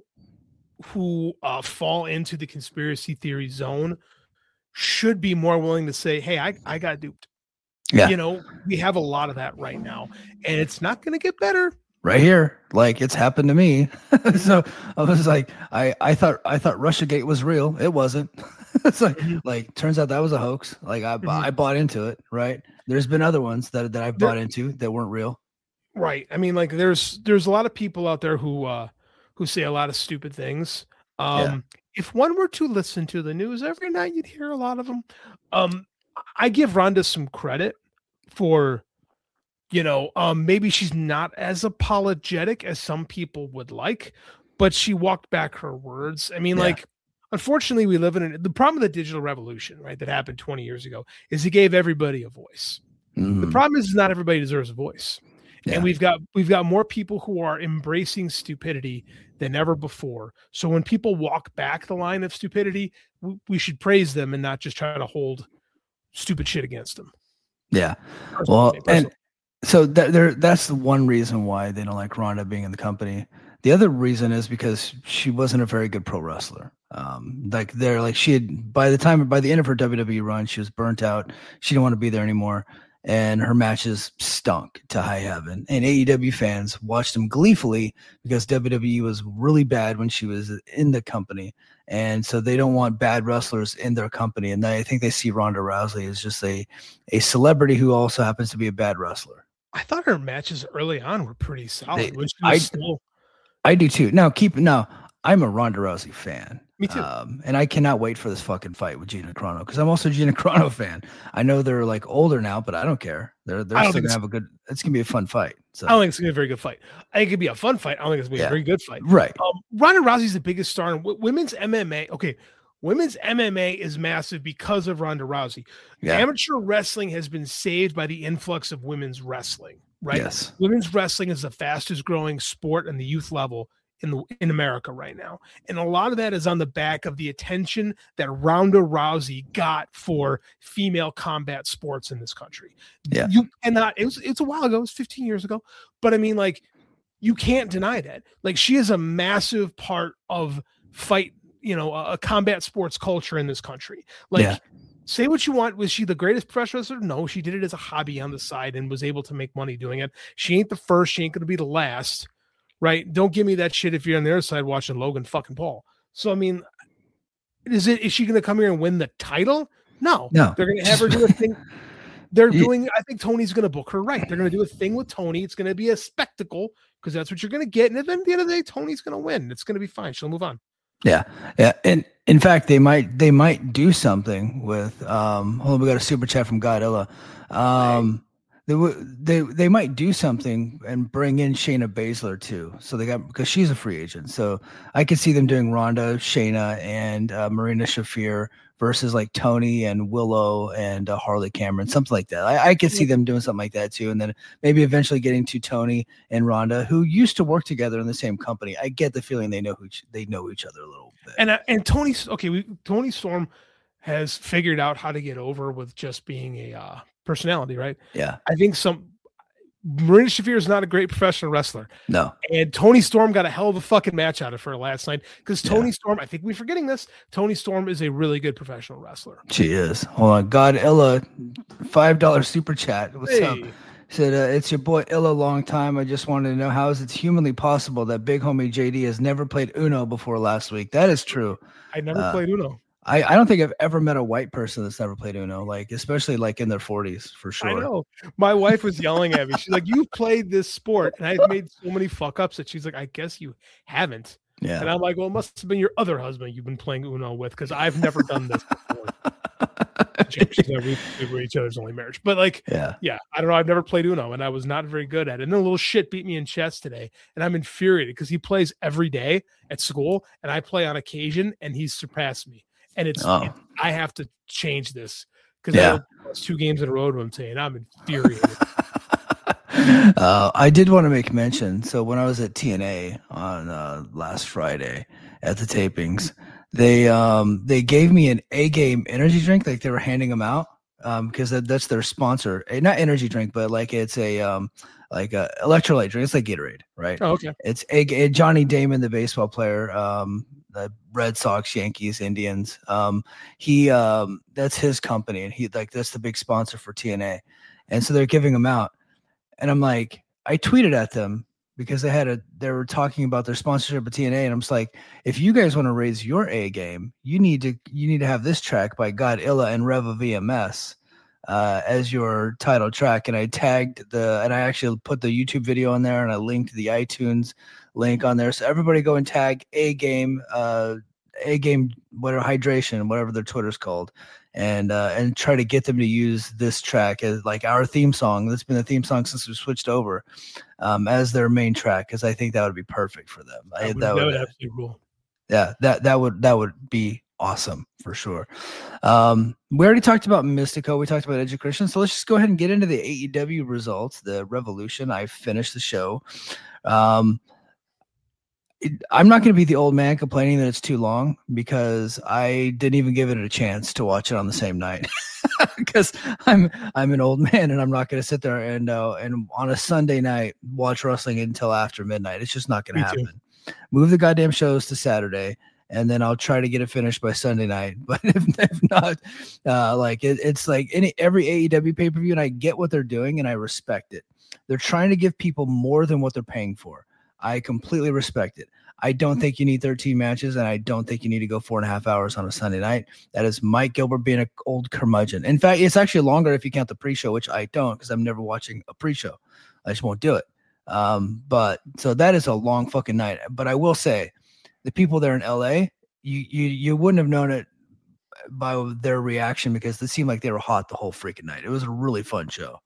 who uh, fall into the conspiracy theory zone should be more willing to say, hey, I, I got duped. Yeah. You know, we have a lot of that right now, and it's not going to get better. Right here. Like it's happened to me. So I was like, I, I thought, I thought Russiagate was real. It wasn't. It's like, mm-hmm. like, turns out that was a hoax. Like I, mm-hmm. I bought into it. Right. There's been other ones that, that I've bought there, into that weren't real. Right. I mean, like there's, there's a lot of people out there who, uh, who say a lot of stupid things. Um, yeah. If one were to listen to the news every night, you'd hear a lot of them. Um, I give Rhonda some credit for, you know, um, maybe she's not as apologetic as some people would like, but she walked back her words. I mean, yeah. like, unfortunately, we live in an, the problem with the digital revolution, right, that happened twenty years ago is it gave everybody a voice. Mm-hmm. The problem is not everybody deserves a voice. Yeah. And we've got we've got more people who are embracing stupidity than ever before. So when people walk back the line of stupidity, we, we should praise them and not just try to hold stupid shit against them. Yeah. Well, and so that there that's the one reason why they don't like Rhonda being in the company. The other reason is because she wasn't a very good pro wrestler. Um, like they're like she had by the time by the end of her W W E run, she was burnt out. She didn't want to be there anymore. And her matches stunk to high heaven. And A E W fans watched them gleefully because W W E was really bad when she was in the company. And so they don't want bad wrestlers in their company. And I think they see Ronda Rousey as just a, a celebrity who also happens to be a bad wrestler. I thought her matches early on were pretty solid. They, which I, still... I do too. Now, keep now, I'm a Ronda Rousey fan. Me too. Um, and I cannot wait for this fucking fight with Gina Carano because I'm also a Gina Carano fan. I know they're like older now, but I don't care. They're they're still gonna have a good. It's gonna be a fun fight. So I don't think it's gonna be a very good fight. I think it'd be a fun fight. I don't think it's gonna be yeah. a very good fight. Right. Um, Ronda Rousey's the biggest star in w- women's M M A. Okay, women's M M A is massive because of Ronda Rousey. Yeah. Amateur wrestling has been saved by the influx of women's wrestling. Right. Yes. Women's wrestling is the fastest growing sport in the youth level in the in America right now. And a lot of that is on the back of the attention that Ronda Rousey got for female combat sports in this country. Yeah. You cannot, it was it's a while ago, it was fifteen years ago. But I mean, like, you can't deny that. Like, she is a massive part of fight, you know, a, a combat sports culture in this country. Like, yeah. Say what you want. Was she the greatest professional wrestler? No, she did it as a hobby on the side and was able to make money doing it. She ain't the first, she ain't gonna be the last. Right. Don't give me that shit if you're on the other side watching Logan fucking Paul. So, I mean, is it, is she going to come here and win the title? No, no. They're going to have her do a thing. They're doing, I think Tony's going to book her right. They're going to do a thing with Tony. It's going to be a spectacle because that's what you're going to get. And then at the end of the day, Tony's going to win. It's going to be fine. She'll move on. Yeah. Yeah. And in fact, they might, they might do something with, um, hold on, we got a super chat from Godzilla. Um, right. They they they might do something and bring in Shayna Baszler too. So they got because she's a free agent. So I could see them doing Ronda, Shayna, and uh, Marina Shafir versus like Tony and Willow and uh, Harley Cameron, something like that. I, I could see them doing something like that too, and then maybe eventually getting to Tony and Ronda, who used to work together in the same company. I get the feeling they know who they know each other a little bit. And uh, and Tony's okay. We Tony Storm has figured out how to get over with just being a. Uh, personality, right? Yeah. I think some Marina Shafir is not a great professional wrestler. No. And Tony Storm got a hell of a fucking match out of her last night because Tony yeah. Storm, I think we're forgetting this. Tony Storm is a really good professional wrestler. She is. Hold on. God Illa, five dollar super chat. What's hey. up? Said, uh, it's your boy Illa, long time. I just wanted to know how is it humanly possible that big homie J D has never played Uno before last week? That is true. I never uh, played Uno. I, I don't think I've ever met a white person that's never played Uno, like especially like in their forties for sure. I know. My wife was yelling at me. She's like, "You've played this sport," and I've made so many fuck ups that she's like, "I guess you haven't." Yeah. And I'm like, "Well, it must have been your other husband you've been playing Uno with because I've never done this before." She's not we, we were each other's only marriage. But like, Yeah. yeah, I don't know. I've never played Uno, and I was not very good at it. And then a little shit beat me in chess today, and I'm infuriated because he plays every day at school, and I play on occasion, and he's surpassed me. And it's, Oh. it, I have to change this because Yeah. I lost two games in a row to him today, and I'm infuriated. Uh, I did want to make mention. So when I was at T N A on uh, last Friday at the tapings, they um, they gave me an A Game energy drink. Like they were handing them out um, because that, that's their sponsor. A, not energy drink, but like it's a um, like a electrolyte drink. It's like Gatorade, right? Oh, okay. It's a, a Johnny Damon, the baseball player, um, the Red Sox, Yankees, Indians. Um, he um, that's his company, and he like that's the big sponsor for T N A, and so they're giving them out. And I'm like, I tweeted at them because they had a, they were talking about their sponsorship of T N A. And I'm just like, if you guys want to raise your A game, you need to, you need to have this track by Godzilla and Reva V M S uh, as your title track. And I tagged the, and I actually put the YouTube video on there and I linked the iTunes link on there. So everybody go and tag A Game, uh, A Game, whatever, hydration, whatever their Twitter's called. And uh, and try to get them to use this track as like our theme song. That's been the theme song since we switched over um, as their main track because I think that would be perfect for them. That I, would, that that would, would absolutely rule. yeah, that that would that would be awesome for sure. Um, we already talked about Mystico. We talked about Edge Christian. So let's just go ahead and get into the A E W results. The Revolution. I finished the show. Um, It, I'm not going to be the old man complaining that it's too long because I didn't even give it a chance to watch it on the same night because I'm I'm an old man and I'm not going to sit there and uh, and on a Sunday night watch wrestling until after midnight. It's just not going to happen. Move the goddamn shows to Saturday and then I'll try to get it finished by Sunday night. But if, if not, uh, like it, it's like any every A E W pay per view, and I get what they're doing and I respect it. They're trying to give people more than what they're paying for. I completely respect it. I don't think you need thirteen matches, and I don't think you need to go four and a half hours on a Sunday night. That is Mike Gilbert being an old curmudgeon. In fact, it's actually longer if you count the pre-show, which I don't because I'm never watching a pre-show. I just won't do it. Um, but so that is a long fucking night. But I will say, the people there in L A, you you you wouldn't have known it by their reaction because it seemed like they were hot the whole freaking night. It was a really fun show.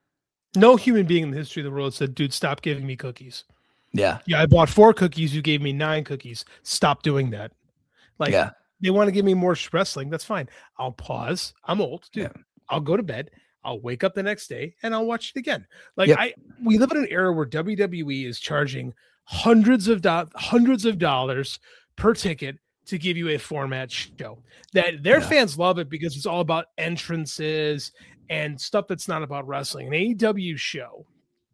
No human being in the history of the world said, dude, stop giving me cookies. Yeah. Yeah, I bought four cookies. You gave me nine cookies. Stop doing that. Like, Yeah. they want to give me more wrestling. That's fine. I'll pause. I'm old, dude. Yeah. I'll go to bed. I'll wake up the next day and I'll watch it again. Like Yep. I, we live in an era where W W E is charging hundreds of do- hundreds of dollars per ticket to give you a format show. That their Yeah. fans love it because it's all about entrances and stuff that's not about wrestling. An A E W show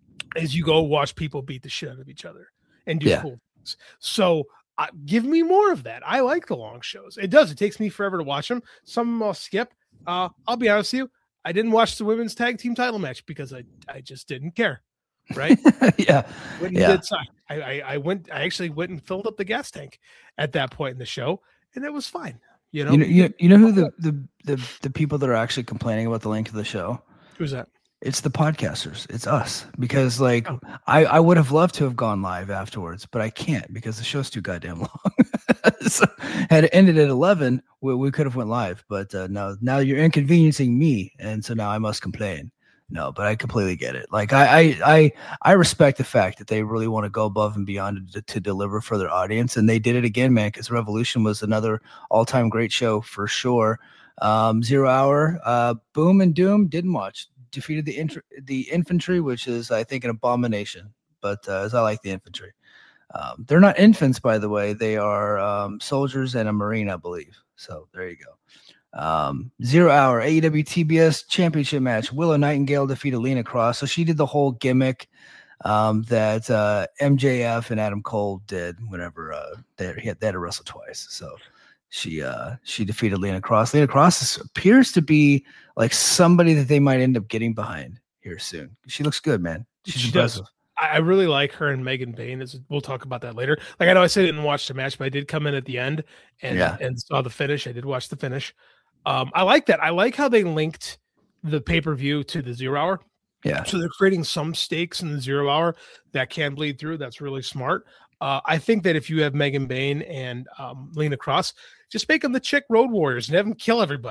is you go watch people beat the shit out of each other and do Yeah. cool things. So uh, give me more of that. I like the long shows. It does. It takes me forever to watch them. Some of them I'll skip. Uh, I'll be honest with you. I didn't watch the women's tag team title match because I, I just didn't care. Right. yeah. Went and Yeah. did side. I, I, I went, I actually went and filled up the gas tank at that point in the show and it was fine. You know, You know, you, you know who the, the, the, the people that are actually complaining about the length of the show? who's that? It's the podcasters. It's us. Because like Oh. I, I would have loved to have gone live afterwards, but I can't because the show's too goddamn long. So had it ended at eleven, we, we could have went live. But uh, no, now you're inconveniencing me, and so now I must complain. No, but I completely get it. Like I I I, I respect the fact that they really want to go above and beyond to, to deliver for their audience, and they did it again, man. Because Revolution was another all-time great show for sure. Um, Zero Hour, uh, Boom and Doom didn't watch. Defeated the int- the infantry, which is I think an abomination, but uh, as I like the infantry. Um, they're not infants, by the way. They are um, soldiers and a Marine, I believe. So there you go. Um, Zero Hour, A E W T B S Championship match. Willow Nightingale defeated Lena Cross. So she did the whole gimmick um, that uh, M J F and Adam Cole did whenever uh, they, had, they had to wrestle twice. So she uh, she defeated Lena Cross. Lena Cross is, appears to be like somebody that they might end up getting behind here soon. She looks good, man. She's She impressive. does. I really like her and Megan Bain. As we'll talk about that later. Like I know I said I didn't watch the match, but I did come in at the end and Yeah. and saw the finish. I did watch the finish. Um, I like that. I like how they linked the pay per view to the Zero Hour. Yeah. So they're creating some stakes in the Zero Hour that can bleed through. That's really smart. Uh, I think that if you have Megan Bain and um, Lena Cross, just make them the chick Road Warriors and have them kill everybody.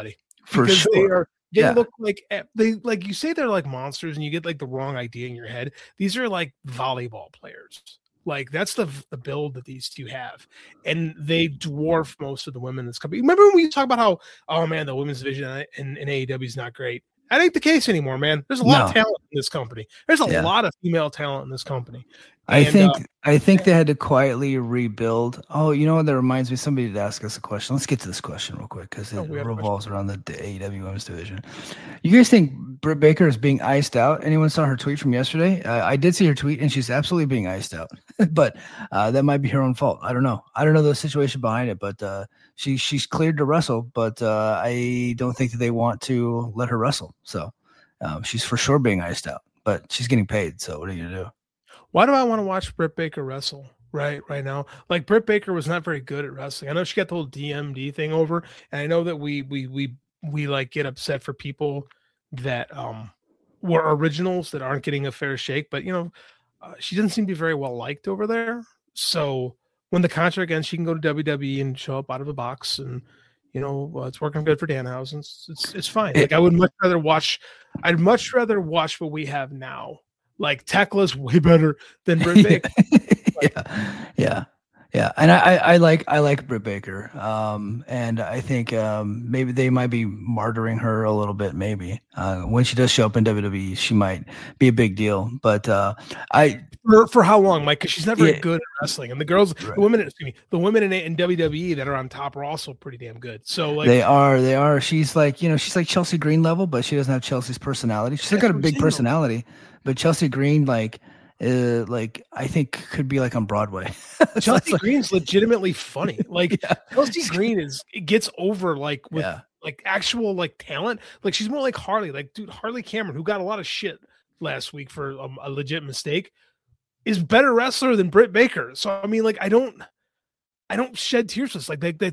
For because sure. they are they Yeah. look like they like you say they're like monsters and you get like the wrong idea in your head. These are like volleyball players. Like that's the the build that these two have, and they dwarf most of the women in this company. Remember when we talk about how, oh man, the women's division in, in A E W is not great? That ain't the case anymore, man. There's a lot No. of talent in this company. There's a Yeah. lot of female talent in this company. I And, think uh, I think they had to quietly rebuild. Oh, you know what? That reminds me. Somebody did ask us a question. Let's get to this question real quick because it Oh, we have a revolves around the, the A E W Women's Division. You guys think Britt Baker is being iced out? Anyone saw her tweet from yesterday? Uh, I did see her tweet, and she's absolutely being iced out. But uh, that might be her own fault. I don't know. I don't know the situation behind it, but uh, she she's cleared to wrestle. But uh, I don't think that they want to let her wrestle. So um, she's for sure being iced out. But she's getting paid. So what are you gonna do? Why do I want to watch Britt Baker wrestle right right now? Like Britt Baker was not very good at wrestling. I know she got the whole D M D thing over, and I know that we we we we like get upset for people that um were originals that aren't getting a fair shake. But you know, uh, she doesn't seem to be very well liked over there. So when the contract ends, she can go to W W E and show up out of a box, and you know uh, it's working good for Danhausen. It's, it's it's fine. Like I would much rather watch. I'd much rather watch what we have now. Like Tekla's way better than Britt Baker. yeah, yeah, yeah. And I, I, I like, I like Britt Baker. Um, and I think um, maybe they might be martyring her a little bit. Maybe uh, when she does show up in W W E, she might be a big deal. But uh, I for, for how long, Mike? Because she's not very Yeah. good at wrestling, and the girls, Right. the women, excuse me, the women in, in W W E that are on top are also pretty damn good. So like, they are, they are. She's like, you know, she's like Chelsea Green level, but she doesn't have Chelsea's personality. She's still That's got a what I'm big saying. personality, but Chelsea Green, like, uh, like I think could be like on Broadway. It's Chelsea like- Green's legitimately funny. Like Yeah. Chelsea Green is it gets over like with Yeah. like actual like talent. Like she's more like Harley. Like dude, Harley Cameron, who got a lot of shit last week for um, a legit mistake, is better wrestler than Britt Baker. So I mean, like I don't, I don't shed tears for this. Like that,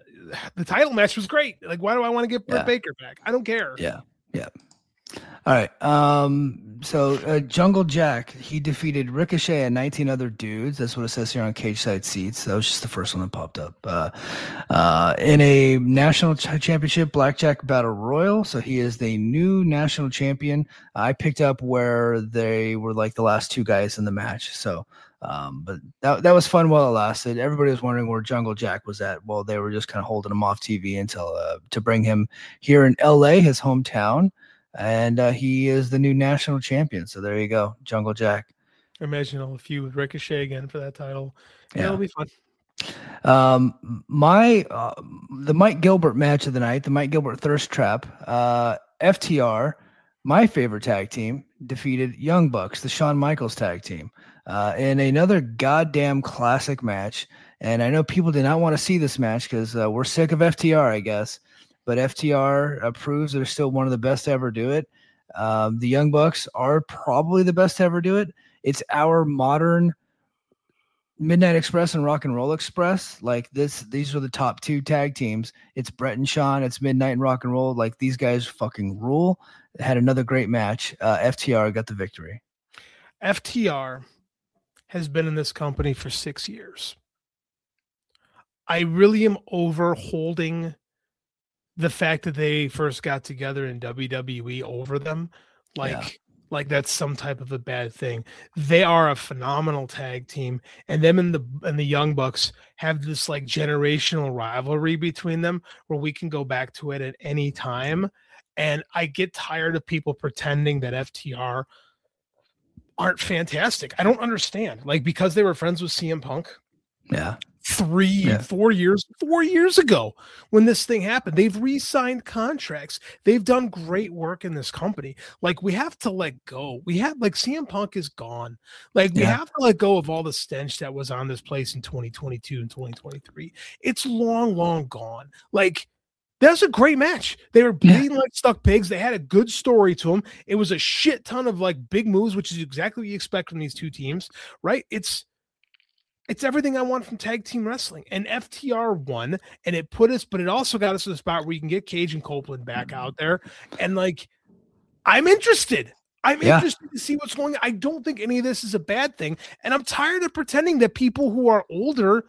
the title match was great. Like why do I want to get Britt Yeah. Baker back? I don't care. Yeah. Yeah. All right. Um, so uh, Jungle Jack, he defeated Ricochet and nineteen other dudes. That's what it says here on Cage Side Seats. That was just the first one that popped up. Uh, uh, in a national ch- championship blackjack battle royal. So he is the new national champion. I picked up where they were like the last two guys in the match. So, um, but that, that was fun while it lasted. Everybody was wondering where Jungle Jack was at. Well, they were just kind of holding him off T V until, uh, to bring him here in L A, his hometown. And uh, he is the new national champion. So there you go, Jungle Jack. Imagine a feud with Ricochet again for that title. Yeah, Yeah. it'll be fun. Um, my uh, the Mike Gilbert match of the night, the Mike Gilbert Thirst Trap, uh, F T R, my favorite tag team, defeated Young Bucks, the Shawn Michaels tag team, uh, in another goddamn classic match. And I know people did not want to see this match because uh, we're sick of F T R, I guess. But F T R uh, proves they're still one of the best to ever do it. Um, the Young Bucks are probably the best to ever do it. It's our modern Midnight Express and Rock and Roll Express. Like this, these are the top two tag teams. It's Brett and Sean. It's Midnight and Rock and Roll. Like these guys fucking rule. Had another great match. Uh, F T R got the victory. F T R has been in this company for six years. I really am overholding the fact that they first got together in W W E over them. Like, Yeah. like that's some type of a bad thing. They are a phenomenal tag team, and them and the and the Young Bucks have this like generational rivalry between them where we can go back to it at any time. And I get tired of people pretending that F T R aren't fantastic. I don't understand. Like because they were friends with C M Punk Yeah. three, Yeah. four years, four years ago when this thing happened. They've re-signed contracts. They've done great work in this company. Like we have to let go. We have like C M Punk is gone. Like we Yeah. have to let go of all the stench that was on this place in twenty twenty-two and twenty twenty-three. It's long, long gone. Like that was a great match. They were bleeding like stuck pigs. They had a good story to them. It was a shit ton of like big moves, which is exactly what you expect from these two teams, right? It's It's everything I want from tag team wrestling. And F T R won, and it put us, but it also got us to the spot where you can get Cage and Copeland back out there. And like, I'm interested. I'm Yeah. interested to see what's going on. I don't think any of this is a bad thing. And I'm tired of pretending that people who are older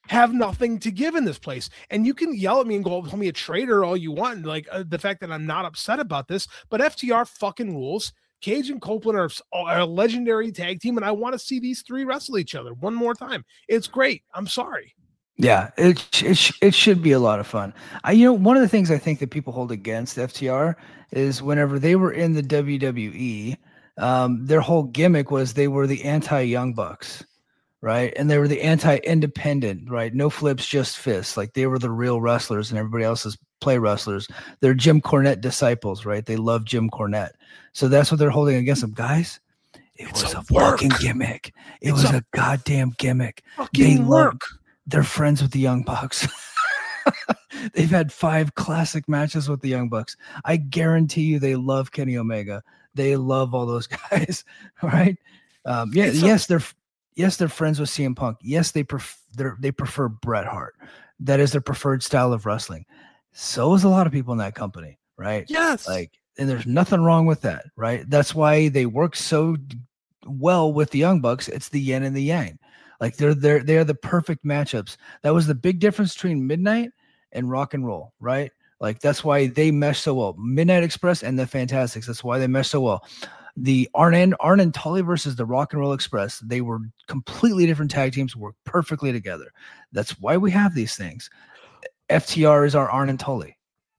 have nothing to give in this place. And you can yell at me and go, call me a traitor all you want. And like uh, the fact that I'm not upset about this, but F T R fucking rules. Cage and Copeland are, are a legendary tag team, and I want to see these three wrestle each other one more time. It's great. I'm sorry. Yeah, it it it should be a lot of fun. I you know one of the things I think that people hold against F T R is whenever they were in the W W E, um, their whole gimmick was they were the anti-Young Bucks, right? And they were the anti-independent, right? No flips, just fists. Like they were the real wrestlers, and everybody else is play wrestlers. They're Jim Cornette disciples, right? They love Jim Cornette. So that's what they're holding against them. Guys, it It's was a a, work. fucking gimmick. It It's was a a, goddamn gimmick. Fucking They love, work. they're friends with the Young Bucks. They've had five classic matches with the Young Bucks. I guarantee you they love Kenny Omega. They love all those guys, right? Um, yeah, It's a- yes, they're yes, they're friends with C M Punk. Yes, they pref- they're, they prefer Bret Hart. That is their preferred style of wrestling. So is a lot of people in that company, right? Yes. Like, and there's nothing wrong with that, right? That's why they work so d- well with the Young Bucks. It's the yin and the yang. Like they're they're they're the perfect matchups. That was the big difference between Midnight and Rock and Roll, right? Like that's why they mesh so well. Midnight Express and the Fantastics. That's why they mesh so well. The Arn and Arn and Tully versus the Rock and Roll Express. They were completely different tag teams, work perfectly together. That's why we have these things. F T R is our Arn and Tully.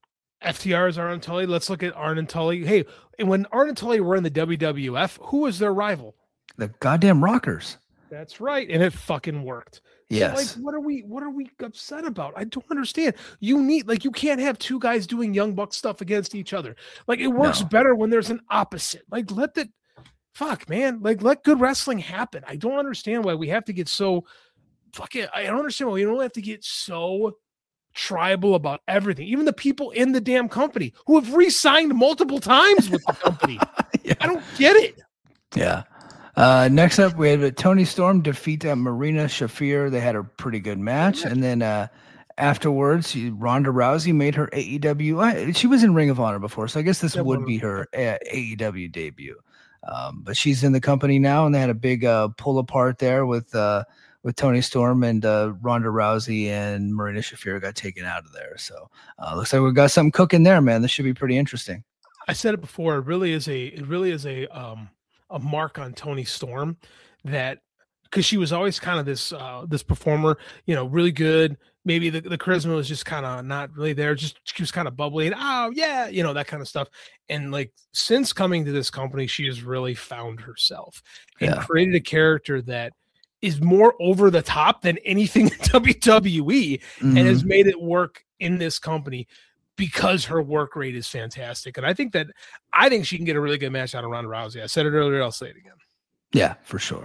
F T R is Arn and Tully. Let's look at Arn and Tully. Hey, and when Arn and Tully were in the W W F, who was their rival? The goddamn Rockers. That's right, and it fucking worked. So, Yes. like, what are we? What are we upset about? I don't understand. You need, like, you can't have two guys doing Young Buck stuff against each other. Like, it works No. better when there's an opposite. Like, let the fuck, man. Like, let good wrestling happen. I don't understand why we have to get so fucking. I don't understand why we don't have to get so tribal about everything. Even the people in the damn company who have re-signed multiple times with the company. Yeah. I don't get it. Yeah. Uh, next up, we had Tony Storm defeat uh, Marina Shafir. They had a pretty good match. And then uh, afterwards, she, Ronda Rousey made her A E W. Uh, she was in Ring of Honor before, so I guess this Yeah, would well, be her uh, A E W debut. Um, but she's in the company now, and they had a big uh, pull apart there with uh, with Tony Storm and uh, Ronda Rousey and Marina Shafir got taken out of there. So uh, looks like we've got something cooking there, man. This should be pretty interesting. I said it before. It really is a. It really is a. Um, a mark on Tony Storm that because she was always kind of this uh this performer, you know, really good. Maybe the, the charisma was just kind of not really there. Just she was kind of bubbly and oh yeah, you know, that kind of stuff. And like since coming to this company, she has really found herself and Yeah. created a character that is more over the top than anything in W W E and Mhm. has made it work in this company because her work rate is fantastic. And I think that I think she can get a really good match out of Ronda Rousey. I said it earlier, I'll say it again. Yeah, for sure.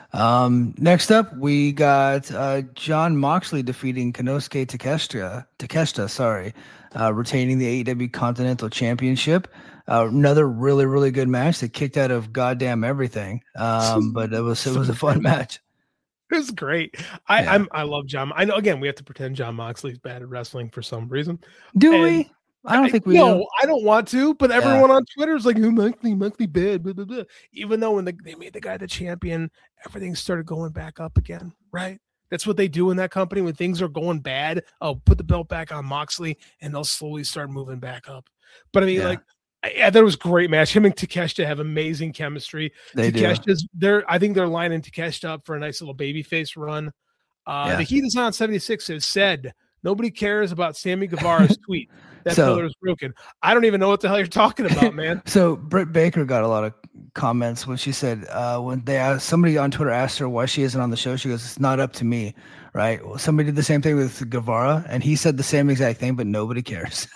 Um, next up, we got uh, John Moxley defeating Konosuke Takeshita, Takeshita, sorry, uh, retaining the A E W Continental Championship. Uh, another really, really good match. They kicked out of goddamn everything, um, but it was it was a fun match. It was great. I Yeah. I'm I love John. I know again we have to pretend John Moxley's bad at wrestling for some reason. Do And we? I don't think we no, do. I don't want to, but Yeah. everyone on Twitter is like, "Oh, Moxley, Moxley bad." Blah, blah, blah. Even though when the, they made the guy the champion, everything started going back up again, right? That's what they do in that company when things are going bad. Oh, put the belt back on Moxley, and they'll slowly start moving back up. But I mean, Yeah. like, I, I thought it was a great match. Him and Takeshita have amazing chemistry. They do. Takeshita's they're I think they're lining Takeshita up for a nice little babyface run. Uh, Yeah. The Heat is on seventy-six has said nobody cares about Sammy Guevara's tweet. That So- pillar is broken. I don't even know what the hell you're talking about, man. So Britt Baker got a lot of comments when she said uh, when they asked, somebody on Twitter asked her why she isn't on the show. She goes, "It's not up to me." Right? Well, somebody did the same thing with Guevara, and he said the same exact thing, but nobody cares.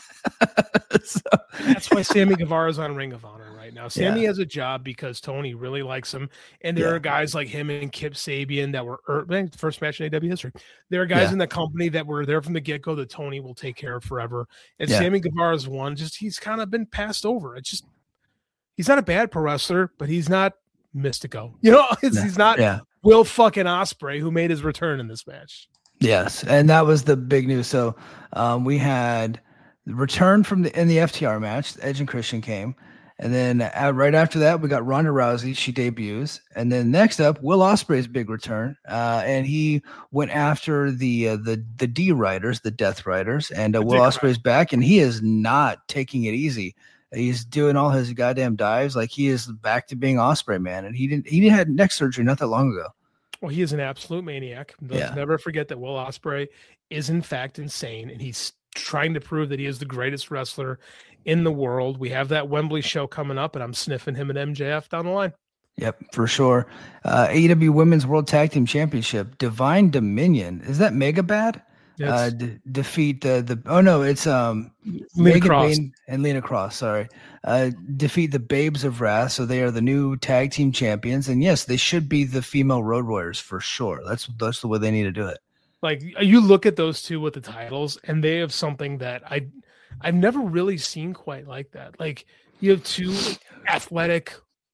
So, That's why Sammy Guevara's on Ring of Honor right now. Sammy has a job because Tony really likes him, and there Yeah. are guys like him and Kip Sabian that were er, man, the first match in A E W history. There are guys Yeah. in the company that were there from the get go that Tony will take care of forever. And Yeah. Sammy Guevara's one. Just he's kind of been passed over. It's just he's not a bad pro wrestler, but he's not Mystico. You know, it's, No. he's not yeah. Will fucking Ospreay who made his return in this match. Yes, and that was the big news. So um, we had the return from the in the F T R match. Edge and Christian came, And then uh, right after that, we got Ronda Rousey. She debuts. And then next up, Will Ospreay's big return. Uh, and he went after the uh, the the D Riders, the Death Riders. And uh, Will Ospreay's back, and he is not taking it easy. He's doing all his goddamn dives like he is back to being Ospreay, man. And he didn't he didn't had neck surgery not that long ago. Well, he is an absolute maniac. Let's yeah. never forget that Will Ospreay is in fact insane, and he's trying to prove that he is the greatest wrestler in the world. We have that Wembley show coming up, and I'm sniffing him and M J F down the line. Yep, for sure. Uh, A E W Women's World Tag Team Championship, Divine Dominion. Is that Mega Bad? Yes. Uh, d- defeat the the oh no, it's um Lena Cross and Lena Cross. Sorry, uh, defeat the Babes of Wrath. So they are the new tag team champions, and yes, they should be the female Road Warriors for sure. That's that's the way they need to do it. Like you look at those two with the titles, and they have something that I I've never really seen quite like that. Like you have two athletic,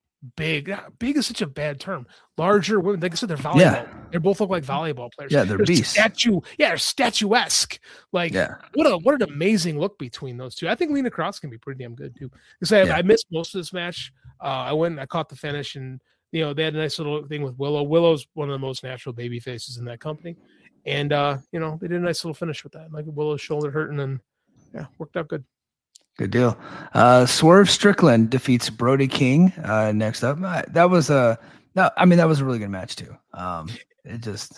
big, big is such a bad term. Larger women, like I said, they're volleyball. Yeah. They both look like volleyball players. Yeah, they're, they're beasts. Statue, yeah, they're statuesque. Like yeah. what a what an amazing look between those two. I think Lena Cross can be pretty damn good too. Because I, yeah. I missed most of this match. Uh, I went and I caught the finish, and you know they had a nice little thing with Willow. Willow's one of the most natural baby faces in that company. And, uh, you know, they did a nice little finish with that. Like Willow's shoulder hurting, and, yeah, worked out good. Good deal. Uh, Swerve Strickland defeats Brody King uh, next up. Uh, that was a no, I mean, that was a really good match, too. Um, it just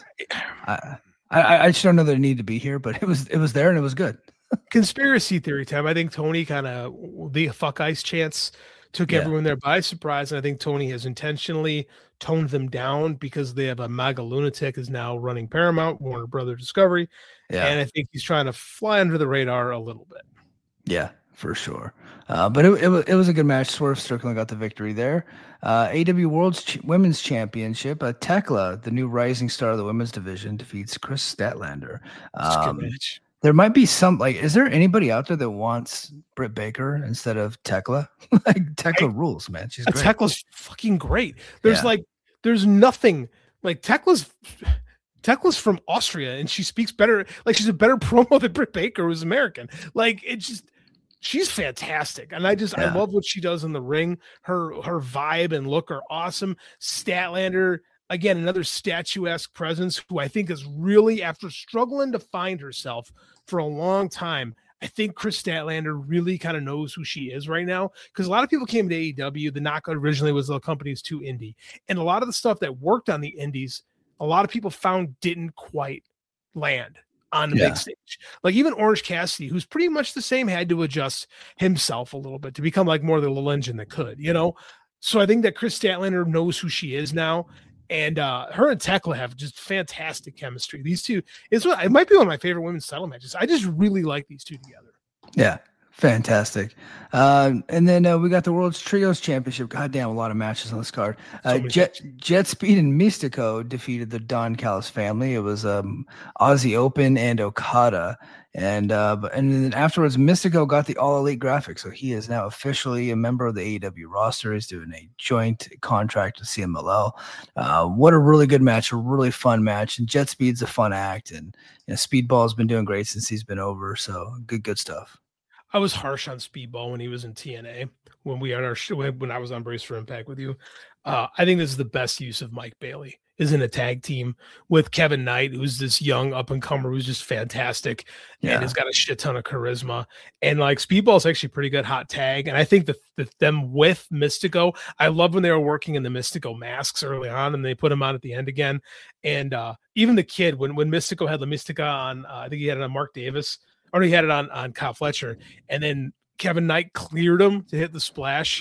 I, I, I just don't know that it needed to be here, but it was it was there, and it was good. Conspiracy theory time. I think Tony kind of the fuck ice chance took yeah. everyone there by surprise, and I think Tony has intentionally toned them down because they have a MAGA lunatic is now running Paramount, Warner Brother Discovery, yeah. and I think he's trying to fly under the radar a little bit. Yeah, for sure. Uh, but it, it, was, it was a good match. Swerve Strickland got the victory there. Uh, A E W World's Ch- Women's Championship, uh, Tekla, the new rising star of the women's division, defeats Chris Statlander. Um, good match. There might be some, like, is there anybody out there that wants Britt Baker instead of Tekla? Like, Tekla I, rules, man. She's great. Tekla's fucking great. There's yeah. like, there's nothing like Tekla's. Tekla's from Austria, and she speaks better. Like, she's a better promo than Britt Baker, who's American. Like, it's just, she's fantastic. And I just, yeah. I love what she does in the ring. Her, her vibe and look are awesome. Statlander, again, another statuesque presence who I think is really, after struggling to find herself for a long time, I think Chris Statlander really kind of knows who she is right now. Because a lot of people came to A E W. The knockout originally was the company's too indie. And a lot of the stuff that worked on the indies, a lot of people found didn't quite land on the yeah. big stage. Like even Orange Cassidy, who's pretty much the same, had to adjust himself a little bit to become like more the little engine that could, you know? So I think that Chris Statlander knows who she is now. And uh, her and Tekla have just fantastic chemistry. These two, it's what it might be one of my favorite women's title matches. I just really like these two together. Yeah, fantastic. Um, and then uh, we got the World's Trios Championship. Goddamn, a lot of matches on this card. Uh, so Jet Jet Speed and Mystico defeated the Don Callis family. It was um, Aussie Open and Okada. And uh, and then afterwards, Mystico got the All Elite graphic, so he is now officially a member of the A E W roster. He's doing a joint contract with C M L L. Uh, what a really good match, a really fun match. And Jet Speed's a fun act, and you know, Speedball's been doing great since he's been over. So good, good stuff. I was harsh on Speedball when he was in T N A. When we had our show, when I was on Brace for Impact with you, uh, I think this is the best use of Mike Bailey. Is in a tag team with Kevin Knight, who's this young up and comer who's just fantastic yeah. and has got a shit ton of charisma. And like Speedball's actually pretty good hot tag. And I think that the, them with Mystico, I love when they were working in the Mystico masks early on and they put him on at the end again. And uh, even the kid, when when Mystico had the Mystica on, uh, I think he had it on Mark Davis, or he had it on on Kyle Fletcher, and then Kevin Knight cleared him to hit the splash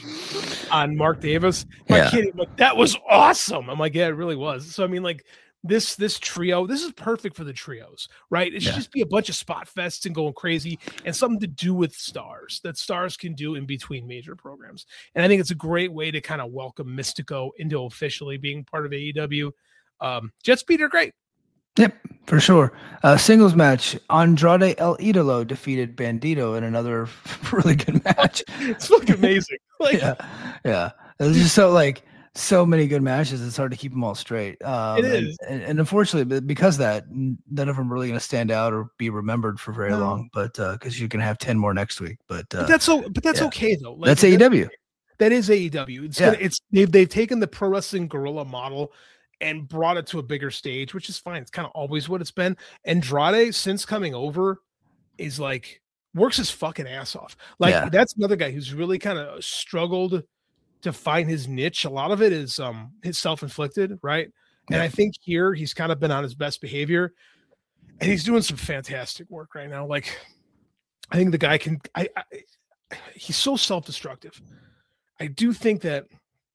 on Mark Davis. My yeah. kid, like, that was awesome. I'm like, yeah, it really was. So I mean, like this this trio, this is perfect for the trios, right? It should yeah. just be a bunch of spot fests and going crazy, and something to do with stars that stars can do in between major programs. And I think it's a great way to kind of welcome Mystico into officially being part of A E W. Um, Jet Speed are great. Yep, for sure. Uh, singles match, Andrade El Idolo defeated Bandito in another really good match. It's fucking amazing. Like, yeah, yeah. It's just so like so many good matches. It's hard to keep them all straight. Um, it is, and, and unfortunately, because of that, none of them are really going to stand out or be remembered for very no. long. But because uh, you can have ten more next week. But, uh, but that's so. But that's yeah. okay though. Like, that's A E W. That is A E W. It's Yeah. gonna, it's they've they've taken the pro wrestling gorilla model and brought it to a bigger stage, which is fine. It's kind of always what it's been. Andrade, since coming over, is like works his fucking ass off. Like Yeah. that's another guy who's really kind of struggled to find his niche. A lot of it is um his self-inflicted, right? And Yeah. I think here he's kind of been on his best behavior, and he's doing some fantastic work right now. Like I think the guy can. I, I he's so self-destructive. I do think that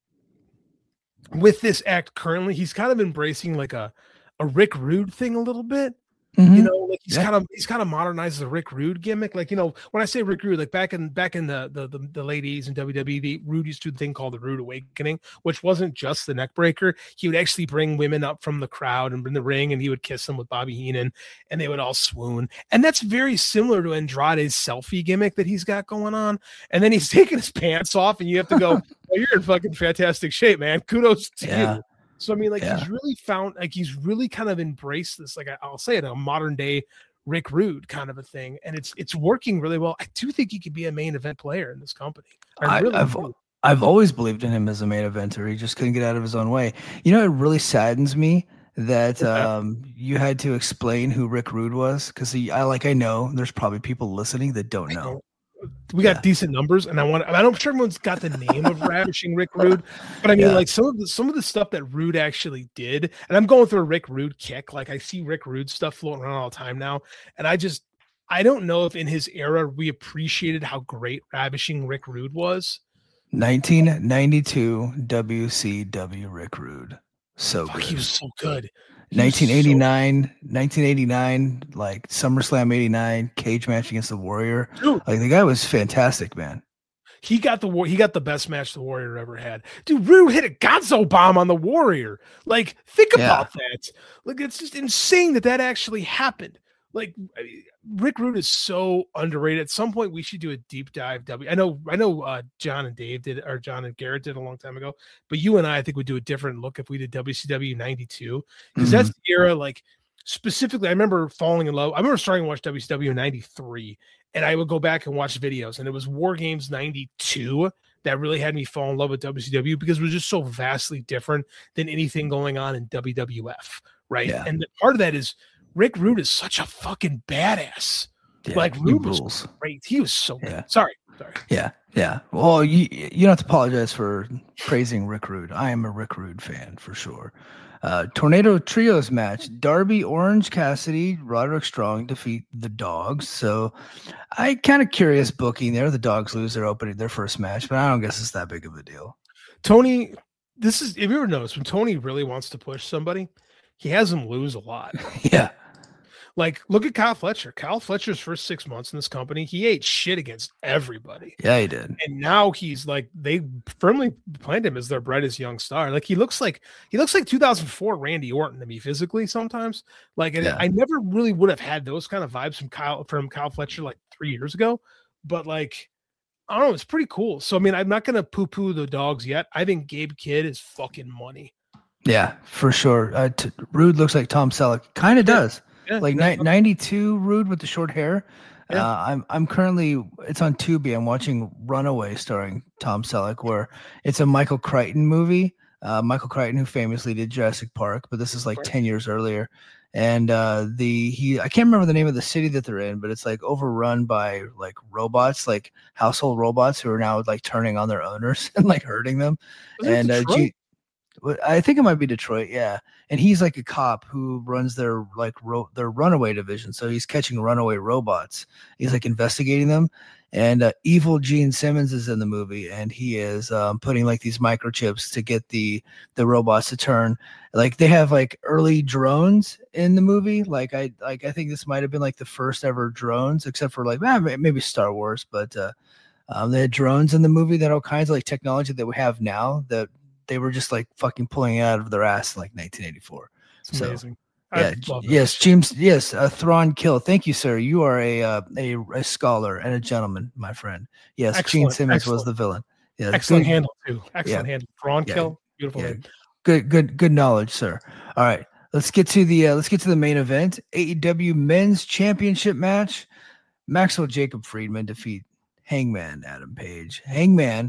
with this act currently, he's kind of embracing like a, a Rick Rude thing a little bit. Mhm. You know, like he's Yeah. kind of he's kind of modernized the Rick Rude gimmick. Like, you know, when I say Rick Rude, like back in back in the the the, the late eighties in W W E, the Rude used to do the thing called the Rude Awakening, which wasn't just the neck breaker. He would actually bring women up from the crowd and in the ring, and he would kiss them with Bobby Heenan, and they would all swoon. And that's very similar to Andrade's selfie gimmick that he's got going on. And then he's taking his pants off, and you have to go, "Oh, you're in fucking fantastic shape, man. Kudos to Yeah. you." So I mean, like Yeah. he's really found, like he's really kind of embraced this, like I, I'll say it, a modern day Rick Rude kind of a thing, and it's it's working really well. I do think he could be a main event player in this company. I I, really I've do. I've always believed in him as a main eventer. He just couldn't get out of his own way. You know, it really saddens me that Okay. um, you had to explain who Rick Rude was, because I like I know there's probably people listening that don't know. We got Yeah. decent numbers, and I want. I'm not sure everyone's got the name of Ravishing Rick Rude, but I mean, Yeah. like some of the some of the stuff that Rude actually did, and I'm going through a Rick Rude kick. Like I see Rick Rude stuff floating around all the time now, and I just I don't know if in his era we appreciated how great Ravishing Rick Rude was. nineteen ninety-two W C W Rick Rude. So Fuck, good. he was so good. He was nineteen so- eighty-nine, nineteen eighty-nine, like SummerSlam eighty-nine, cage match against the Warrior. Dude, Like the guy was fantastic, man. he got the war. He got the best match the Warrior ever had. Dude, Rude hit a Gonzo bomb on the Warrior. Like, think Yeah. about that. Like, it's just insane that that actually happened. Like, I mean, Rick Rude is so underrated. At some point, we should do a deep dive. W. I know, I know, uh, John and Dave did, or John and Garrett did a long time ago. But you and I, I think, would do a different look if we did W C W ninety-two, because that's the era. Like, specifically, I remember falling in love. I remember starting to watch W C W in ninety-three, and I would go back and watch videos, and it was War Games ninety-two that really had me fall in love with W C W, because it was just so vastly different than anything going on in W W F, right? Yeah. And the, part of that is Rick Rude is such a fucking badass. Yeah, Like, he Rude was rules. great. He was so good. Yeah. Sorry. Sorry. Yeah, yeah. Well, you you don't have to apologize for praising Rick Rude. I am a Rick Rude fan for sure. Uh, Tornado Trios match: Darby, Orange Cassidy, Roderick Strong defeat the Dogs. So, I kind of curious booking there. The Dogs lose their opening, their first match, but I don't guess it's that big of a deal. Tony, this is, if you ever noticed, when Tony really wants to push somebody, he has them lose a lot. Yeah, Like, look at Kyle Fletcher. Kyle Fletcher's first six months in this company, he ate shit against everybody. yeah, he did. And now he's like, they firmly planned him as their brightest young star. Like, he looks like he looks like two thousand four Randy Orton to me physically sometimes. Like, and Yeah. I never really would have had those kind of vibes from Kyle from Kyle Fletcher like three years ago. But like, I don't know, it's pretty cool. So I mean, I'm not gonna poo-poo the Dogs yet. I think Gabe Kidd is fucking money. Yeah, for sure. Uh, t- Rude looks like Tom Selleck. Kind of does. Yeah, Like yeah. ni- ninety-two Rude with the short hair. Yeah. Uh, I'm I'm currently it's on Tubi. I'm watching Runaway starring Tom Selleck, where it's a Michael Crichton movie. Uh, Michael Crichton, who famously did Jurassic Park, but this is like Right. ten years earlier. And uh, the he I can't remember the name of the city that they're in, but it's like overrun by like robots, like household robots who are now like turning on their owners and like hurting them. Was it and uh, Detroit? G- Well, I think it might be Detroit, yeah. And he's like a cop who runs their like ro- their runaway division. So he's catching runaway robots. He's like investigating them. And uh, evil Gene Simmons is in the movie, and he is um, putting like these microchips to get the the robots to turn. Like they have like early drones in the movie. Like I like I think this might have been like the first ever drones, except for like eh, maybe Star Wars, but uh, um, they had drones in the movie that all kinds of like technology that we have now that they were just like fucking pulling it out of their ass in like nineteen eighty-four. It's So, amazing. Yeah, I J- love that yes, shit. James. Yes, uh, Thrawn Kill. Thank you, sir. You are a uh, a, a scholar and a gentleman, my friend. Yes, Gene Excellent, Simmons was excellent. the villain. Yeah, Excellent good, handle too. Excellent handle. Braun Yeah. kill. Beautiful. Yeah. name. good, good, good knowledge, sir. All right, let's get to the uh, let's get to the main event. A E W Men's Championship match. Maxwell Jacob Friedman defeat Hangman Adam Page. Hangman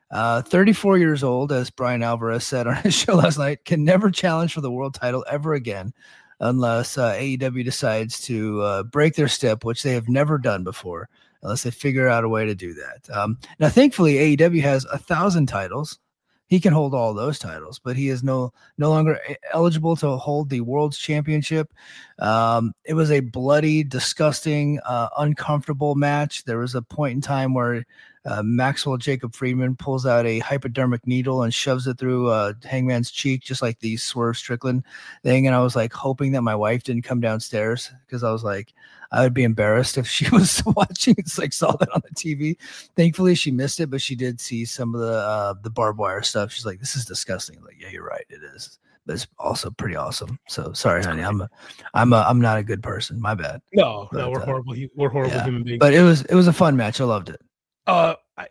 Uh, thirty-four years old, as Brian Alvarez said on his show last night, can never challenge for the world title ever again unless uh, A E W decides to uh, break their step, which they have never done before, unless they figure out a way to do that. Um, now, thankfully, A E W has a thousand titles. He can hold all those titles, but he is no no longer eligible to hold the World's Championship. Um, it was a bloody, disgusting, uh, uncomfortable match. There was a point in time where uh, Maxwell Jacob Friedman pulls out a hypodermic needle and shoves it through uh, Hangman's cheek, just like the Swerve Strickland thing. And I was like hoping that my wife didn't come downstairs because I was like, I would be embarrassed if she was watching. It's like saw that on the T V. Thankfully, she missed it, but she did see some of the uh, the barbed wire stuff. She's like, "This is disgusting." I'm like, yeah, you're right, it is. But it's also pretty awesome. So sorry, honey. I'm a, I'm a, I'm not a good person. My bad. No, but, no, we're uh, horrible. We're horrible yeah. human beings. But it was it was a fun match. I loved it. Uh, I,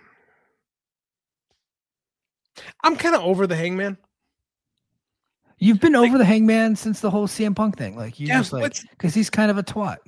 I'm kind of over the Hangman. You've been over like, the Hangman since the whole C M Punk thing. Like you yeah, just like because he's kind of a twat.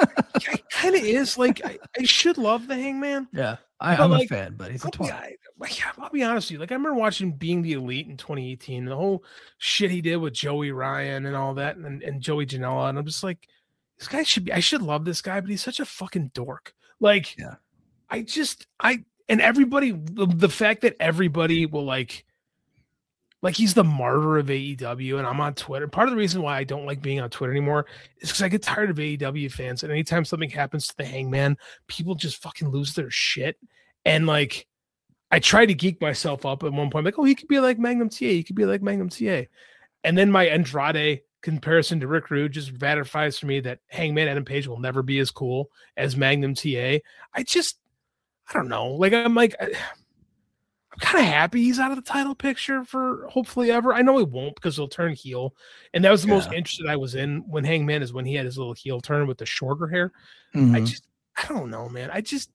He kind of is. Like I, I should love the Hangman. Yeah, I, I'm like, a fan, but he's a twat. I, yeah, I'll be honest with you. Like I remember watching Being the Elite in twenty eighteen, and the whole shit he did with Joey Ryan and all that, and, and Joey Janela, and I'm just like, this guy should be. I should love this guy, but he's such a fucking dork. Like, yeah, I just I and everybody the, the fact that everybody will like. Like he's the martyr of A E W, and I'm on Twitter. Part of the reason why I don't like being on Twitter anymore is because I get tired of A E W fans. And anytime something happens to the Hangman, people just fucking lose their shit. And like, I tried to geek myself up at one point, like, oh, he could be like Magnum T A. He could be like Magnum T A. And then my Andrade comparison to Rick Rude just ratifies for me that Hangman Adam Page will never be as cool as Magnum T A. I just, I don't know. Like, I'm like, I, I'm kind of happy he's out of the title picture for hopefully ever. I know he won't because he'll turn heel. And that was the yeah. most interested I was in when Hangman is when he had his little heel turn with the shorter hair. Mm-hmm. I just, I don't know, man. I just,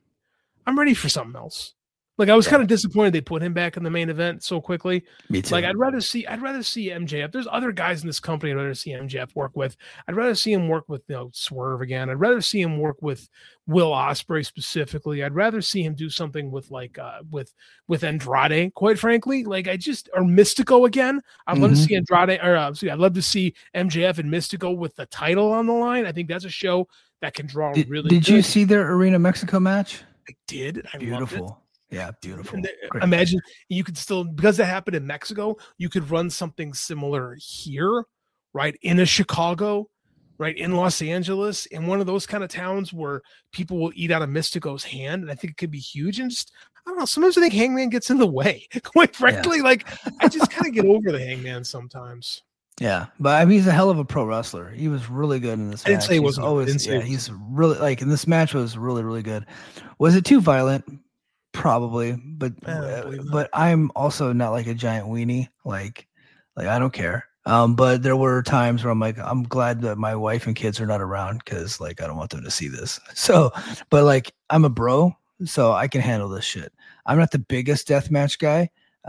I'm ready for something else. Like I was yeah. kind of disappointed they put him back in the main event so quickly. Me too. Like I'd rather see, I'd rather see M J F. There's other guys in this company I'd rather see M J F work with. I'd rather see him work with, you know, Swerve again. I'd rather see him work with Will Ospreay specifically. I'd rather see him do something with like uh, with with Andrade. Quite frankly, like I just or Mystico again. I'd mm-hmm. love to see Andrade or uh, I'd love to see M J F and Mystico with the title on the line. I think that's a show that can draw did, really. Did good. you see their Arena Mexico match? I did. I Beautiful. Loved it. Yeah, beautiful. Imagine you could still, because that happened in Mexico, you could run something similar here, right? In a Chicago, right? In Los Angeles, in one of those kind of towns where people will eat out of Mystico's hand. And I think it could be huge. And just, I don't know, sometimes I think Hangman gets in the way. Quite frankly, yeah. like I just kind of get over the Hangman sometimes. Yeah, but I mean, he's a hell of a pro wrestler. He was really good in this I didn't match. say he he's wasn't. always, yeah, yeah, he's really like, and this match was really, really good. Was it too violent? Probably, but uh, but I'm also not like a giant weenie. Like, like I don't care. Um, but there were times where I'm like, I'm glad that my wife and kids are not around because like I don't want them to see this. So, but like I'm a bro, so I can handle this shit. I'm not the biggest deathmatch guy.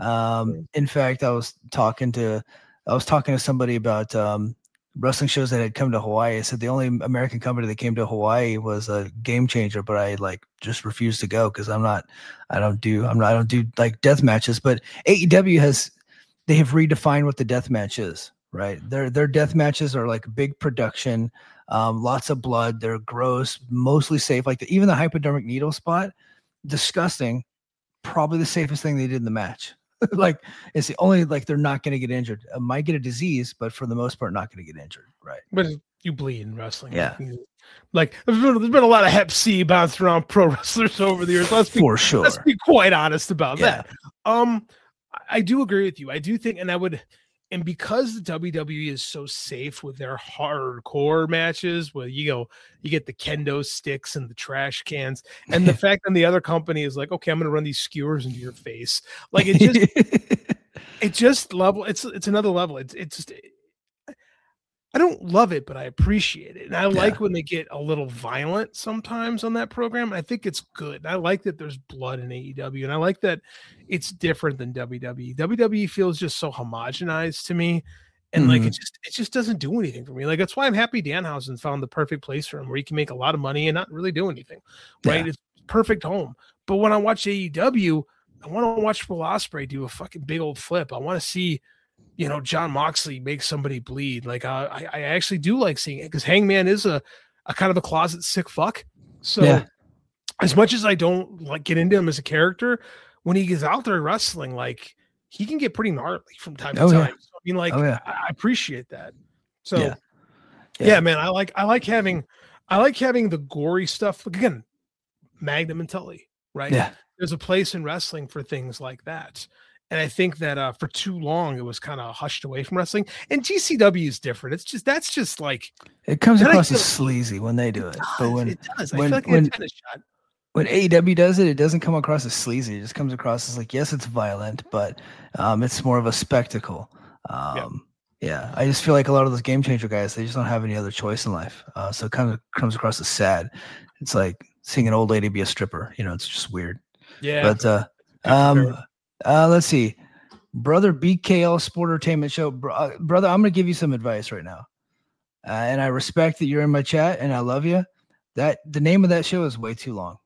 Um, in fact, I was talking to I was talking to somebody about um wrestling shows that had come to Hawaii. I said the only American company that came to Hawaii was a Game Changer, but I like just refused to go because I'm not, I don't do, I'm not, I don't do like death matches. But A E W has, they have redefined what the death match is, right? Their their death matches are like big production, um, lots of blood. They're gross, mostly safe. Like the, even the hypodermic needle spot, disgusting. Probably the safest thing they did in the match. Like it's the only like they're not going to get injured. Uh, might get a disease, but for the most part, not going to get injured. Right. But you bleed in wrestling. Yeah. Like there's been, there's been a lot of Hep C bounced around pro wrestlers over the years. Let's be, for sure. Let's be quite honest about yeah. that. Um, I do agree with you. I do think, and I would, and because the W W E is so safe with their hardcore matches, where you go, you get the kendo sticks and the trash cans, and the fact that the other company is like, okay, I'm going to run these skewers into your face, like it just, it just level. It's it's another level. It's it's just. I don't love it, but I appreciate it. And I like yeah. when they get a little violent sometimes on that program. I think it's good. And I like that there's blood in A E W. And I like that it's different than W W E. W W E feels just so homogenized to me. And mm-hmm. like, it just, it just doesn't do anything for me. Like, that's why I'm happy Danhausen found the perfect place for him where he can make a lot of money and not really do anything. Right. Yeah. It's perfect home. But when I watch A E W, I want to watch Will Ospreay do a fucking big old flip. I want to see, you know, John Moxley make somebody bleed. Like uh, I, I actually do like seeing it because Hangman is a, a kind of a closet sick fuck. So Yeah. as much as I don't like get into him as a character, when he gets out there wrestling, like he can get pretty gnarly from time to Oh, time. yeah. So, I mean, like Oh, yeah. I, I appreciate that. So Yeah. yeah. Yeah. man, I like I like having I like having the gory stuff. Like, again, Magnum and Tully, right? Yeah. There's a place in wrestling for things like that. And I think that uh, for too long it was kind of hushed away from wrestling. And G C W is different. It's just that's just like It comes And I across feel- as sleazy when they do it. But when it does. I when- feel like when- a tennis shot. when A E W does it, it doesn't come across as sleazy. It just comes across as like, yes, it's violent, but um, it's more of a spectacle. Um, yeah. I just feel like a lot of those game changer guys, they just don't have any other choice in life. Uh, so it kind of comes across as sad. It's like seeing an old lady be a stripper. You know, it's just weird. Yeah. But uh, um, uh, let's see, brother B K L Sportertainment Show, bro, uh, brother. I'm gonna give you some advice right now, uh, and I respect that you're in my chat, and I love you. That the name of that show is way too long.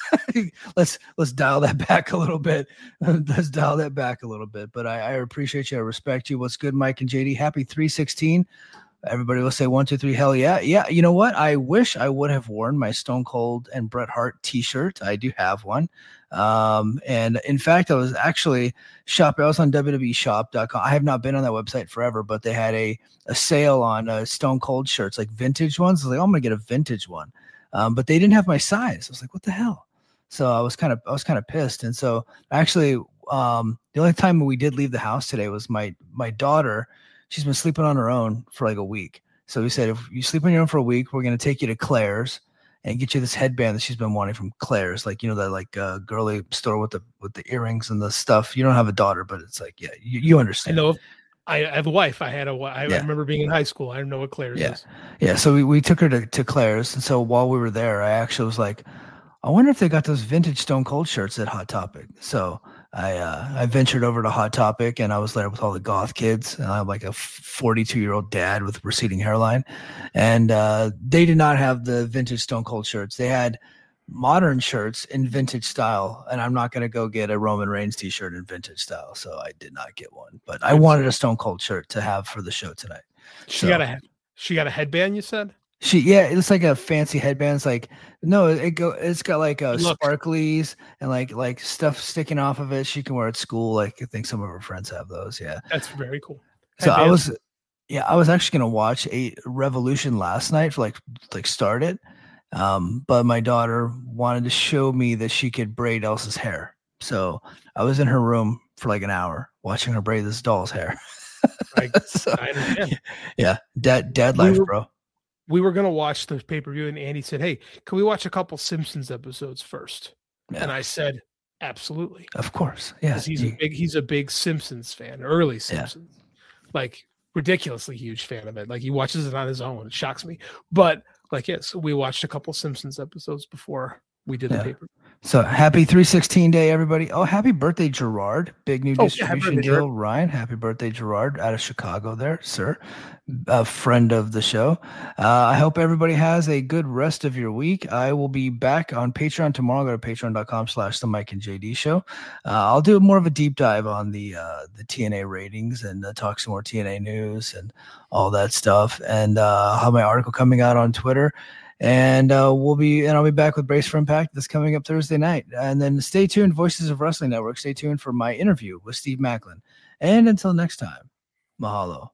let's let's dial that back a little bit. Let's dial that back a little bit. But I, I appreciate you. I respect you. What's good, Mike and J D? Happy three sixteen. Everybody will say one, two, three. Hell yeah. Yeah. You know what? I wish I would have worn my Stone Cold and Bret Hart t-shirt. I do have one. Um, and in fact, I was actually shopping. I was on W W E shop dot com. I have not been on that website forever, but they had a, a sale on uh, Stone Cold shirts, like vintage ones. I was like, oh, I'm going to get a vintage one. Um, but they didn't have my size. I was like, what the hell? So I was kind of, I was kind of pissed. And so actually, um, the only time we did leave the house today was my, my daughter. She's been sleeping on her own for like a week. So we said, if you sleep on your own for a week, we're going to take you to Claire's and get you this headband that she's been wanting from Claire's. Like, you know, that like uh, girly store with the, with the earrings and the stuff. You don't have a daughter, but it's like, yeah, you, you I understand. know I have a wife. I had a wife. I Yeah. remember being in high school. I know what Claire's Yeah. is. Yeah. So we, we took her to, to Claire's. And so while we were there, I actually was like, I wonder if they got those vintage Stone Cold shirts at Hot Topic. So I uh, I ventured over to Hot Topic and I was there with all the goth kids. And I'm like a forty-two year old dad with receding hairline. And uh, they did not have the vintage Stone Cold shirts. They had modern shirts in vintage style. And I'm not going to go get a Roman Reigns t-shirt in vintage style. So I did not get one. But I wanted a Stone Cold shirt to have for the show tonight. She So- got a she got a headband, you said? She yeah, it's like a fancy headband. It's like no, it go. It's got like uh, It looks- sparklies and like like stuff sticking off of it. She can wear at school. Like I think some of her friends have those. Yeah. That's very cool. So I Headbands. was, yeah, I was actually gonna watch a Revolution last night for like like start it, um, but my daughter wanted to show me that she could braid Elsa's hair. So I was in her room for like an hour watching her braid this doll's hair. I, So, I understand. yeah, dad dad We life, were- bro. We were gonna watch the pay per view, and Andy said, "Hey, can we watch a couple Simpsons episodes first?" Yeah. And I said, "Absolutely." Of course, yeah. Because he's you- a big he's a big Simpsons fan, early Simpsons, like ridiculously huge fan of it. Like he watches it on his own. It shocks me, but like yes, we watched a couple Simpsons episodes before we did Yeah. the paper. So happy three sixteen day, everybody. Oh, happy birthday, Gerard. Big new Oh, yeah, happy distribution birthday, deal. Ryan, happy birthday, Gerard, out of Chicago there, sir. A friend of the show. Uh, I hope everybody has a good rest of your week. I will be back on Patreon tomorrow. Go to patreon.com slash the Mike and J D show. Uh, I'll do more of a deep dive on the uh, the T N A ratings and uh, talk some more T N A news and all that stuff. And uh, I'll have my article coming out on Twitter. And uh, we'll be, and I'll be back with Brace for Impact that's coming up Thursday night. And then stay tuned, Voices of Wrestling Network. Stay tuned for my interview with Steve Macklin. And until next time, mahalo.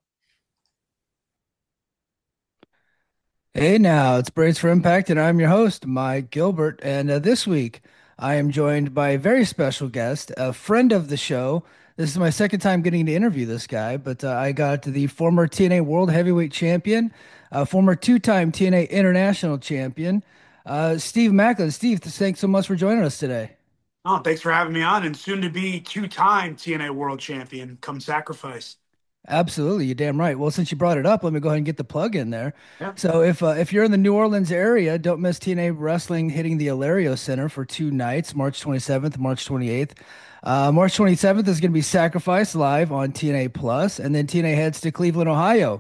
Hey, now it's Brace for Impact, and I'm your host, Mike Gilbert. And uh, this week, I am joined by a very special guest, a friend of the show. This is my second time getting to interview this guy, but uh, I got the former T N A World Heavyweight Champion, uh, former two-time T N A International Champion, uh, Steve Macklin. Steve, thanks so much for joining us today. Oh, thanks for having me on, and soon to be two-time T N A World Champion. Come sacrifice. Absolutely, you're damn right. Well, since you brought it up, let me go ahead and get the plug in there. Yeah. So if uh, if you're in the New Orleans area, don't miss T N A Wrestling hitting the Hilario Center for two nights, March twenty-seventh, March twenty-eighth. Uh, March twenty-seventh is going to be Sacrifice live on T N A Plus, and then T N A heads to Cleveland, Ohio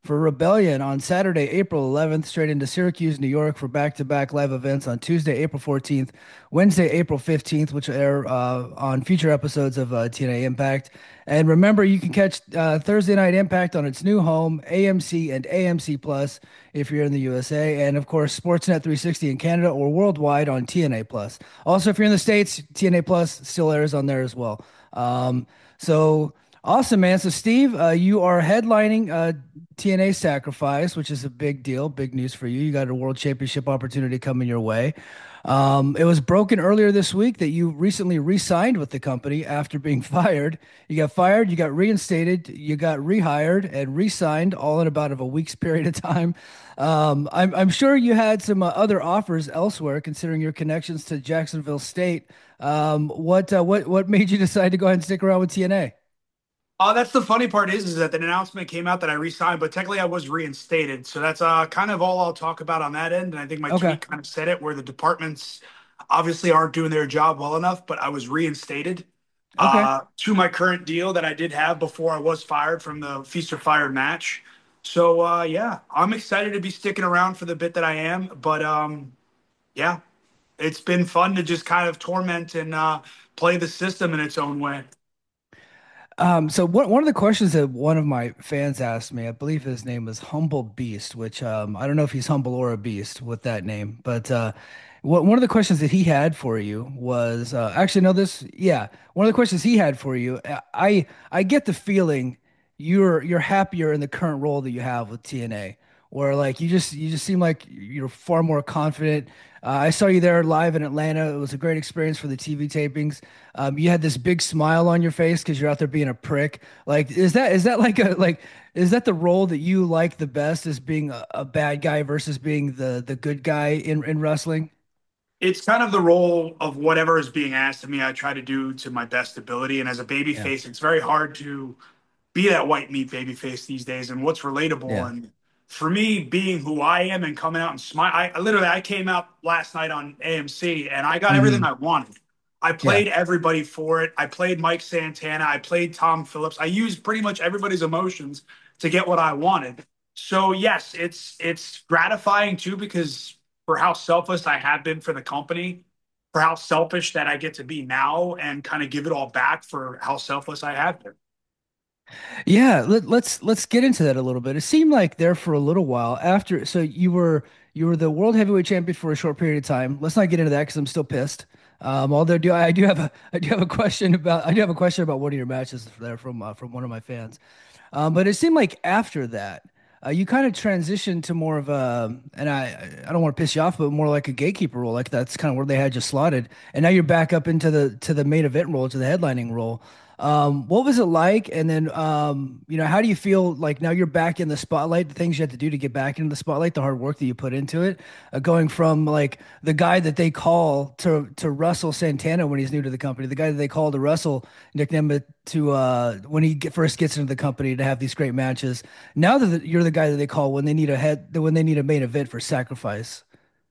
for Rebellion on Saturday, April eleventh, straight into Syracuse, New York for back-to-back live events on Tuesday, April fourteenth, Wednesday, April fifteenth, which will air uh, on future episodes of uh, T N A Impact. And remember, you can catch uh, Thursday Night Impact on its new home, A M C and A M C Plus, if you're in the U S A, and of course, Sportsnet three sixty in Canada or worldwide on T N A Plus. Also, if you're in the States, T N A Plus still airs on there as well. Um, so awesome, man. So, Steve, uh, you are headlining uh, T N A Sacrifice, which is a big deal, big news for you. You got a world championship opportunity coming your way. Um, it was broken earlier this week that you recently re-signed with the company after being fired. You got fired, you got reinstated, you got rehired and re-signed all in about of a week's period of time. Um, I'm, I'm sure you had some uh, other offers elsewhere, considering your connections to Jacksonville State. Um, what uh, what what made you decide to go ahead and stick around with T N A? Uh, that's the funny part is, is that the announcement came out that I re-signed, but technically I was reinstated. So that's uh, kind of all I'll talk about on that end. And I think my Okay. tweet kind of said it, where the departments obviously aren't doing their job well enough, but I was reinstated Okay. uh, to my current deal that I did have before I was fired from the Feast or Fired match. So uh, yeah, I'm excited to be sticking around for the bit that I am. But um, yeah, it's been fun to just kind of torment and uh, play the system in its own way. Um, so one one of the questions that one of my fans asked me, I believe his name was Humble Beast, which um, I don't know if he's humble or a beast with that name, but uh, what one of the questions that he had for you was uh, actually no, this yeah, one of the questions he had for you. uh, I I get the feeling you're you're happier in the current role that you have with T N A, where like you just you just seem like you're far more confident. Uh, I saw you there live in Atlanta. It was a great experience for the T V tapings. Um, you had this big smile on your face because you're out there being a prick. Like, is that is that like a like is that the role that you like the best, is being a, a bad guy versus being the the good guy in in wrestling? It's kind of the role of whatever is being asked of me. I try to do to my best ability. And as a baby Yeah, face, it's very hard to be that white meat baby face these days. And what's relatable. yeah. And for me, being who I am and coming out and smile, I, I literally I came out last night on A M C and I got everything Hmm. I wanted. I Yeah. played everybody for it. I played Mike Santana. I played Tom Phillips. I used pretty much everybody's emotions to get what I wanted. So yes, it's it's gratifying too, because for how selfless I have been for the company, for how selfish that I get to be now and kind of give it all back for how selfless I have been. Yeah, let, let's let's get into that a little bit. It seemed like there for a little while after, so you were you were the world heavyweight champion for a short period of time. Let's not get into that because I'm still pissed. Um, although do I do have a I do have a question about I do have a question about one of your matches there from uh, from one of my fans. Um, but it seemed like after that, uh, you kind of transitioned to more of a, and I I don't want to piss you off, but more like a gatekeeper role. Like that's kind of where they had you slotted, and now you're back up into the to the main event role, to the headlining role. Um, what was it like? And then, um, you know, how do you feel like now you're back in the spotlight, the things you had to do to get back into the spotlight, the hard work that you put into it, uh, going from like the guy that they call to, to Russell Santana when he's new to the company, the guy that they call to Russell Nick Nemeth to, uh, when he get, first gets into the company to have these great matches. Now that the, you're the guy that they call when they need a head, when they need a main event for Sacrifice.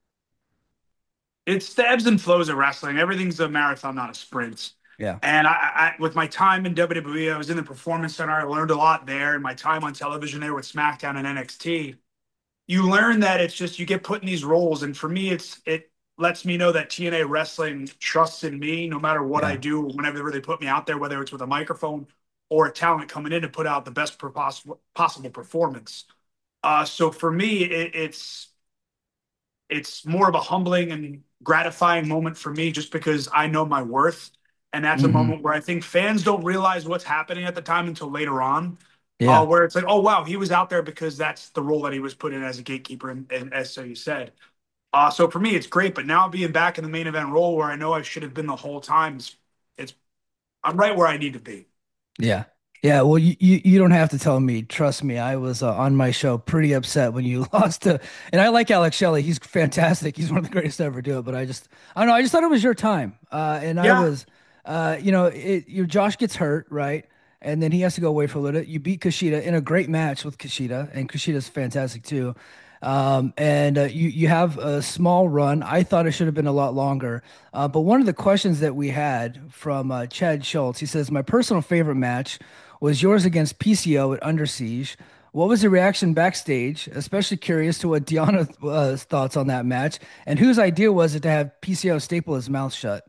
It's the ebbs and flows of wrestling. Everything's a marathon, not a sprint. Yeah. And I, I, with my time in W W E, I was in the Performance Center. I learned a lot there. And my time on television there with SmackDown and N X T, you learn that it's just you get put in these roles. And for me, it's it lets me know that T N A Wrestling trusts in me, no matter what I Yeah. do, whenever they put me out there, whether it's with a microphone or a talent coming in to put out the best possible possible performance. Uh, so for me, it, it's it's more of a humbling and gratifying moment for me, just because I know my worth. And that's a Hmm. moment where I think fans don't realize what's happening at the time until later on, uh, Yeah. where it's like, oh, wow, he was out there because that's the role that he was put in as a gatekeeper. And, and as so you said. Uh, so for me, it's great. But now being back in the main event role where I know I should have been the whole time, it's, it's I'm right where I need to be. Yeah. Yeah, well, you, you, you don't have to tell me. Trust me, I was uh, on my show pretty upset when you lost to, and I like Alex Shelley. He's fantastic. He's one of the greatest to ever do it. But I just, I don't know. I just thought it was your time. Uh, and I Yeah. was, uh, you know, it, your Josh gets hurt, right? And then he has to go away for a little bit. You beat Kushida in a great match with Kushida, and Kushida's fantastic too. Um, and uh, you you have a small run. I thought it should have been a lot longer. Uh, but one of the questions that we had from uh, Chad Schultz, he says, my personal favorite match was yours against P C O at Under Siege. What was the reaction backstage? Especially curious to what Deanna's uh, thoughts on that match, and whose idea was it to have P C O staple his mouth shut?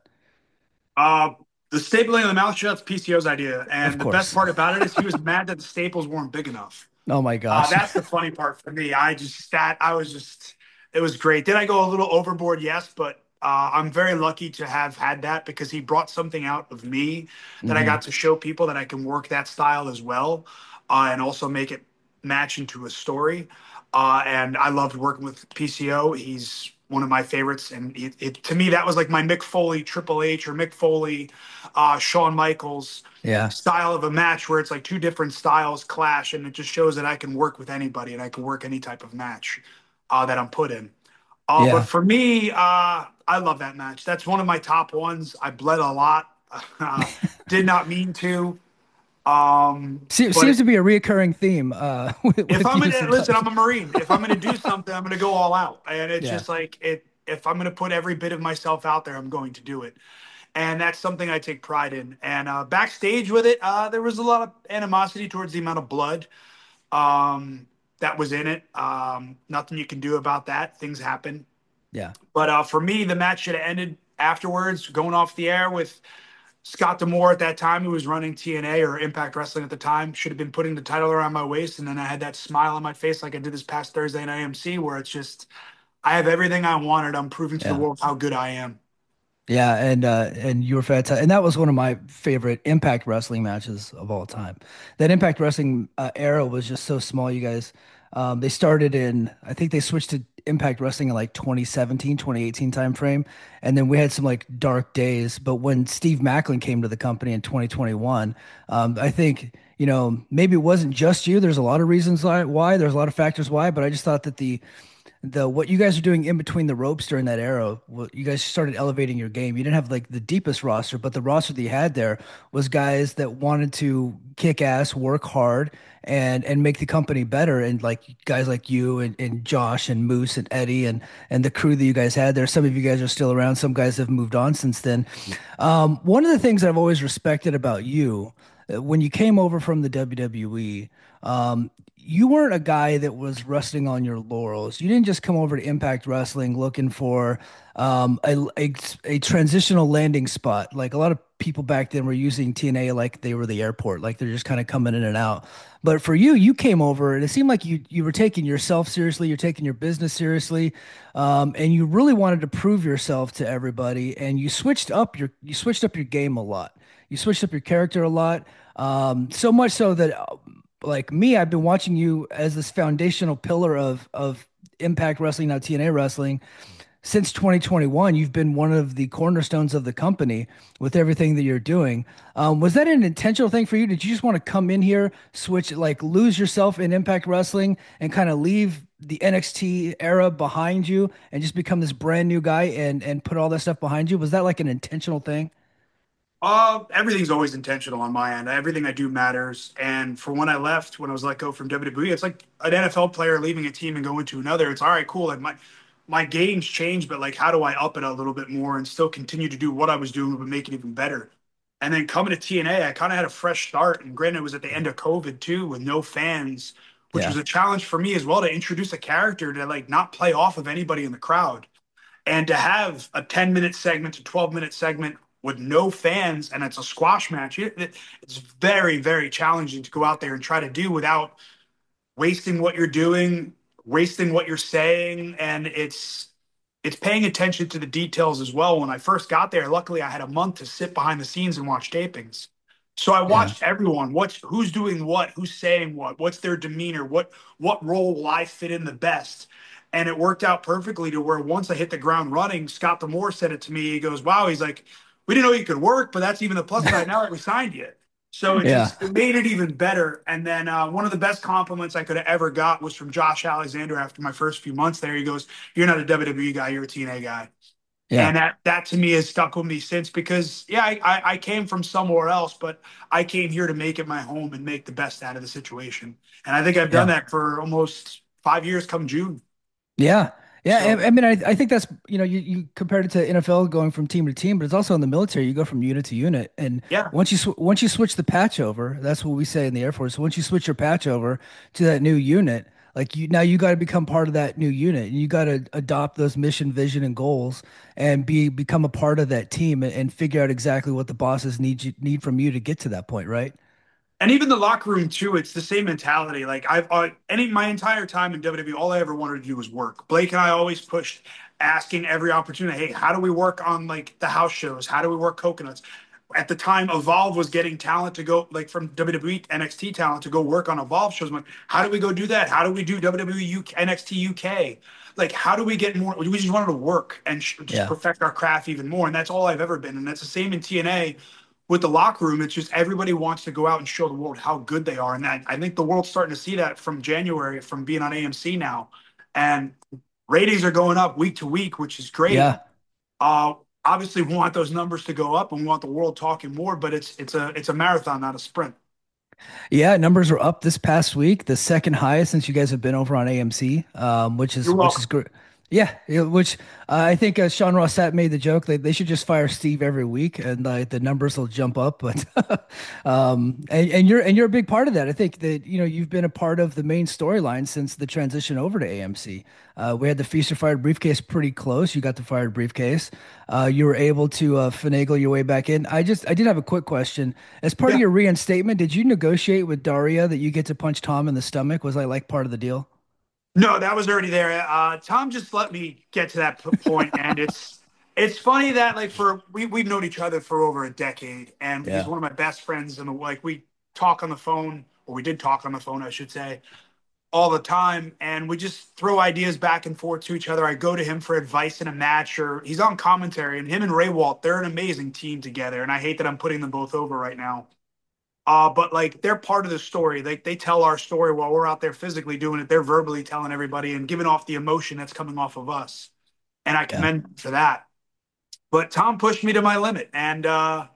Uh, the stapling of the mouth shut's P C O's idea, Of and the best course. part about it is he was mad that the staples weren't big enough. Oh my Uh, gosh. that's the funny part for me. I just that I was just it was great. Did I go a little overboard? Yes, but uh, I'm very lucky to have had that because he brought something out of me that I hmm got to show people that I can work that style as well, uh, and also make it match into a story. Uh, and I loved working with P C O. He's one of my favorites, and it, it, to me that was like my Mick Foley Triple H or Mick Foley, uh, Shawn Michaels Yeah. style of a match where it's like two different styles clash, and it just shows that I can work with anybody and I can work any type of match uh, that I'm put in. Uh, but Yeah. for me, uh, I love that match. That's one of my top ones. I bled a lot. Uh, did not mean to. Um, Se- but seems to be a reoccurring theme uh, with, if with I'm you gonna listen, sometimes. I'm a Marine. If I'm gonna do something, I'm gonna go all out. And it's Yeah. just like it. If I'm gonna put every bit of myself out there, I'm going to do it. And that's something I take pride in. And uh, backstage with it, uh, there was a lot of animosity towards the amount of blood um, that was in it. Um, nothing you can do about that. Things happen. Yeah. But uh, for me, the match should have ended afterwards, going off the air with Scott D'Amore at that time, who was running T N A or Impact Wrestling at the time, should have been putting the title around my waist. And then I had that smile on my face like I did this past Thursday in A M C, where it's just, I have everything I wanted. I'm proving to the Yeah. world how good I am. Yeah, and uh, and you were fantastic, and that was one of my favorite Impact Wrestling matches of all time. That Impact Wrestling uh, era was just so small. You guys, um, they started in, I think they switched to Impact Wrestling in like twenty seventeen, twenty eighteen time frame, and then we had some like dark days. But when Steve Macklin came to the company in twenty twenty-one, um, I think you know maybe it wasn't just you. There's a lot of reasons why. why. There's a lot of factors why, but I just thought that the the what you guys are doing in between the ropes during that era, well, you guys started elevating your game. You didn't have like the deepest roster, but the roster that you had there was guys that wanted to kick ass, work hard, and and make the company better. And like guys like you and, and Josh and Moose and Eddie and and the crew that you guys had there. Some of you guys are still around. Some guys have moved on since then. Um, one of the things that I've always respected about you uh, when you came over from the W W E, um, you weren't a guy that was resting on your laurels. You didn't just come over to Impact Wrestling looking for um, a, a a transitional landing spot. Like a lot of people back then were using T N A like they were the airport, like they're just kind of coming in and out. But for you, you came over and it seemed like you you were taking yourself seriously, you're taking your business seriously, um, and you really wanted to prove yourself to everybody. And you switched up your you switched up your game a lot. You switched up your character a lot. Um, so much so that like me, I've been watching you as this foundational pillar of of Impact Wrestling, now T N A Wrestling, since twenty twenty-one. You've been one of the cornerstones of the company with everything that you're doing. Um, was that an intentional thing for you? Did you just want to come in here, switch, like lose yourself in Impact Wrestling and kind of leave the N X T era behind you and just become this brand new guy and and put all that stuff behind you? Was that like an intentional thing? Uh, everything's always intentional on my end. Everything I do matters. And for when I left, when I was let go from W W E, it's like an N F L player leaving a team and going to another. It's all right, cool. Like my my game's changed, but like how do I up it a little bit more and still continue to do what I was doing but make it even better? And then coming to T N A, I kind of had a fresh start. And granted, it was at the end of COVID too, with no fans, which Yeah, was a challenge for me as well to introduce a character to like not play off of anybody in the crowd. And to have a ten minute segment to twelve minute segment with no fans and it's a squash match, it, it- it's very, very challenging to go out there and try to do without wasting what you're doing, wasting what you're saying. And it's, it's paying attention to the details as well. When I first got there, luckily I had a month to sit behind the scenes and watch tapings. So I yeah, watched everyone, what's who's doing what, who's saying what, what's their demeanor, what what role will I fit in the best. And it worked out perfectly to where once I hit the ground running, Scott D'Amore said it to me. He goes, "Wow," he's like, "We didn't know you could work, but that's even the plus side now that we signed you." So it yeah, just it made it even better. And then uh, one of the best compliments I could have ever got was from Josh Alexander after my first few months there. He goes, "You're not a W W E guy, you're a T N A guy." yeah, And that that to me has stuck with me since because yeah, I, I I came from somewhere else, but I came here to make it my home and make the best out of the situation. And I think I've done yeah. that for almost five years come June. Yeah. Yeah, So I, I mean, I, I think that's, you know, you, you compared it to N F L going from team to team, but it's also in the military. You go from unit to unit, and yeah. once you sw once you switch the patch over, that's what we say in the Air Force. Once you switch your patch over to that new unit, like you now you got to become part of that new unit, and you got to adopt those mission, vision, and goals, and be become a part of that team, and, and figure out exactly what the bosses need you need from you to get to that point, right? And even the locker room too, it's the same mentality. Like I've uh, any my entire time in W W E, all I ever wanted to do was work. Blake and I always pushed, asking every opportunity, "Hey, how do we work on like the house shows? How do we work Coconuts?" At the time, Evolve was getting talent to go like from W W E N X T talent to go work on Evolve shows. I'm like, how do we go do that? How do we do W W E U K, N X T U K? Like, how do we get more? We just wanted to work and sh- just Yeah. perfect our craft even more. And that's all I've ever been. And that's the same in T N A with the locker room. It's just everybody wants to go out and show the world how good they are. And that I think the world's starting to see that from January, from being on A M C now. And ratings are going up week to week, which is great. Yeah. Uh, obviously we want those numbers to go up and we want the world talking more, but it's it's a it's a marathon, not a sprint. Yeah, numbers are up this past week, the second highest since you guys have been over on A M C, um, which You're is which is welcome. great. Yeah, yeah, which uh, I think uh, Sean Rossat made the joke that they should just fire Steve every week and uh, the numbers will jump up. But um, and, and you're and you're a big part of that. I think that you know you've been a part of the main storyline since the transition over to A M C. Uh, we had the Feast or Fired briefcase pretty close. You got the fired briefcase. Uh, you were able to uh, finagle your way back in. I just I did have a quick question. As part of Yeah. your reinstatement, did you negotiate with Daria that you get to punch Tom in the stomach? Was that like part of the deal? No, that was already there. Uh, Tom just let me get to that p- point, and it's it's funny that like for we we've known each other for over a decade, and he's Yeah. one of my best friends, and like we talk on the phone, or we did talk on the phone, I should say, all the time, and we just throw ideas back and forth to each other. I go to him for advice in a match, or he's on commentary, and him and Ray Walt, they're an amazing team together, and I hate that I'm putting them both over right now. Uh, but like they're part of the story. They they tell our story while we're out there physically doing it. They're verbally telling everybody and giving off the emotion that's coming off of us. And I Yeah. commend them for that. But Tom pushed me to my limit, and uh,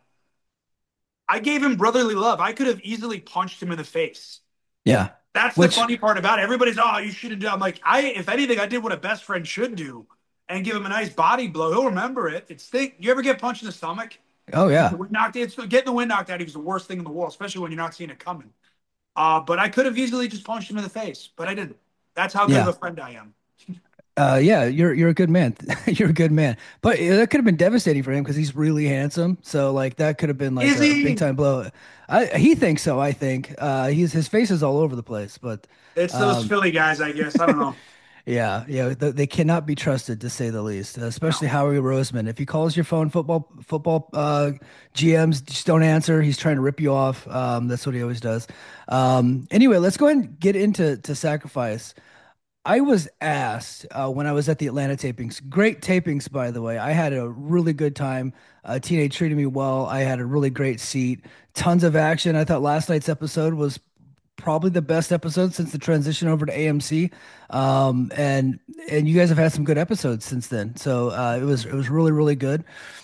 I gave him brotherly love. I could have easily punched him in the face. Yeah. That's the Which funny part about it. Everybody's, oh, you shouldn't do. I'm like, I, if anything, I did what a best friend should do, and give him a nice body blow. He'll remember it. It's think. You ever get punched in the stomach? oh The yeah. wind knocked it's getting the wind knocked out of you is the worst thing in the world, especially when you're not seeing it coming. Uh, but I could have easily just punched him in the face, but I didn't. That's how good of Yeah. a friend I am. Uh, yeah, you're you're a good man. You're a good man. But uh, that could have been devastating for him because he's really handsome. So like that could have been like Is a big he? time blow. I he thinks so, I think. Uh he's his face is all over the place, but It's those um Philly guys, I guess. I don't know. yeah, yeah, th they cannot be trusted to say the least, especially No. Howie Roseman. If he calls your phone football football uh G Ms just don't answer. He's trying to rip you off. Um that's what he always does. Um anyway, let's go ahead and get into to Sacrifice. I was asked uh, when I was at the Atlanta tapings. Great tapings, by the way. I had a really good time. Uh, T N A treated me well. I had a really great seat. Tons of action. I thought last night's episode was probably the best episode since the transition over to A M C. Um, and and you guys have had some good episodes since then. So uh, it was it was really really good.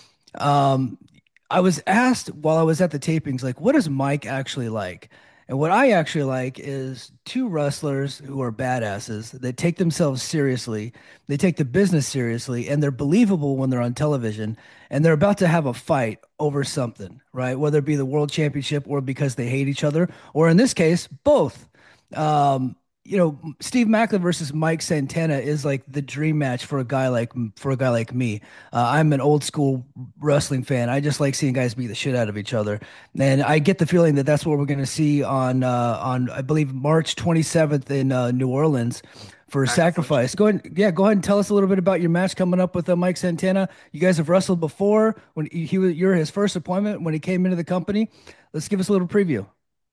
Um, I was asked while I was at the tapings, like, what is Mike actually like? And what I actually like is two wrestlers who are badasses. They take themselves seriously, they take the business seriously, and they're believable when they're on television. And they're about to have a fight over something, right? Whether it be the world championship or because they hate each other, or in this case, both. Um, you know, Steve Macklin versus Mike Santana is like the dream match for a guy like for a guy like me. Uh, I'm an old school wrestling fan. I just like seeing guys beat the shit out of each other, and I get the feeling that that's what we're going to see on uh, on I believe March twenty-seventh in uh, New Orleans for Sacrifice. Sacrifice. Go ahead, yeah, go ahead and tell us a little bit about your match coming up with uh, Mike Santana. You guys have wrestled before when he, he was you're his first appointment when he came into the company. Let's give us a little preview.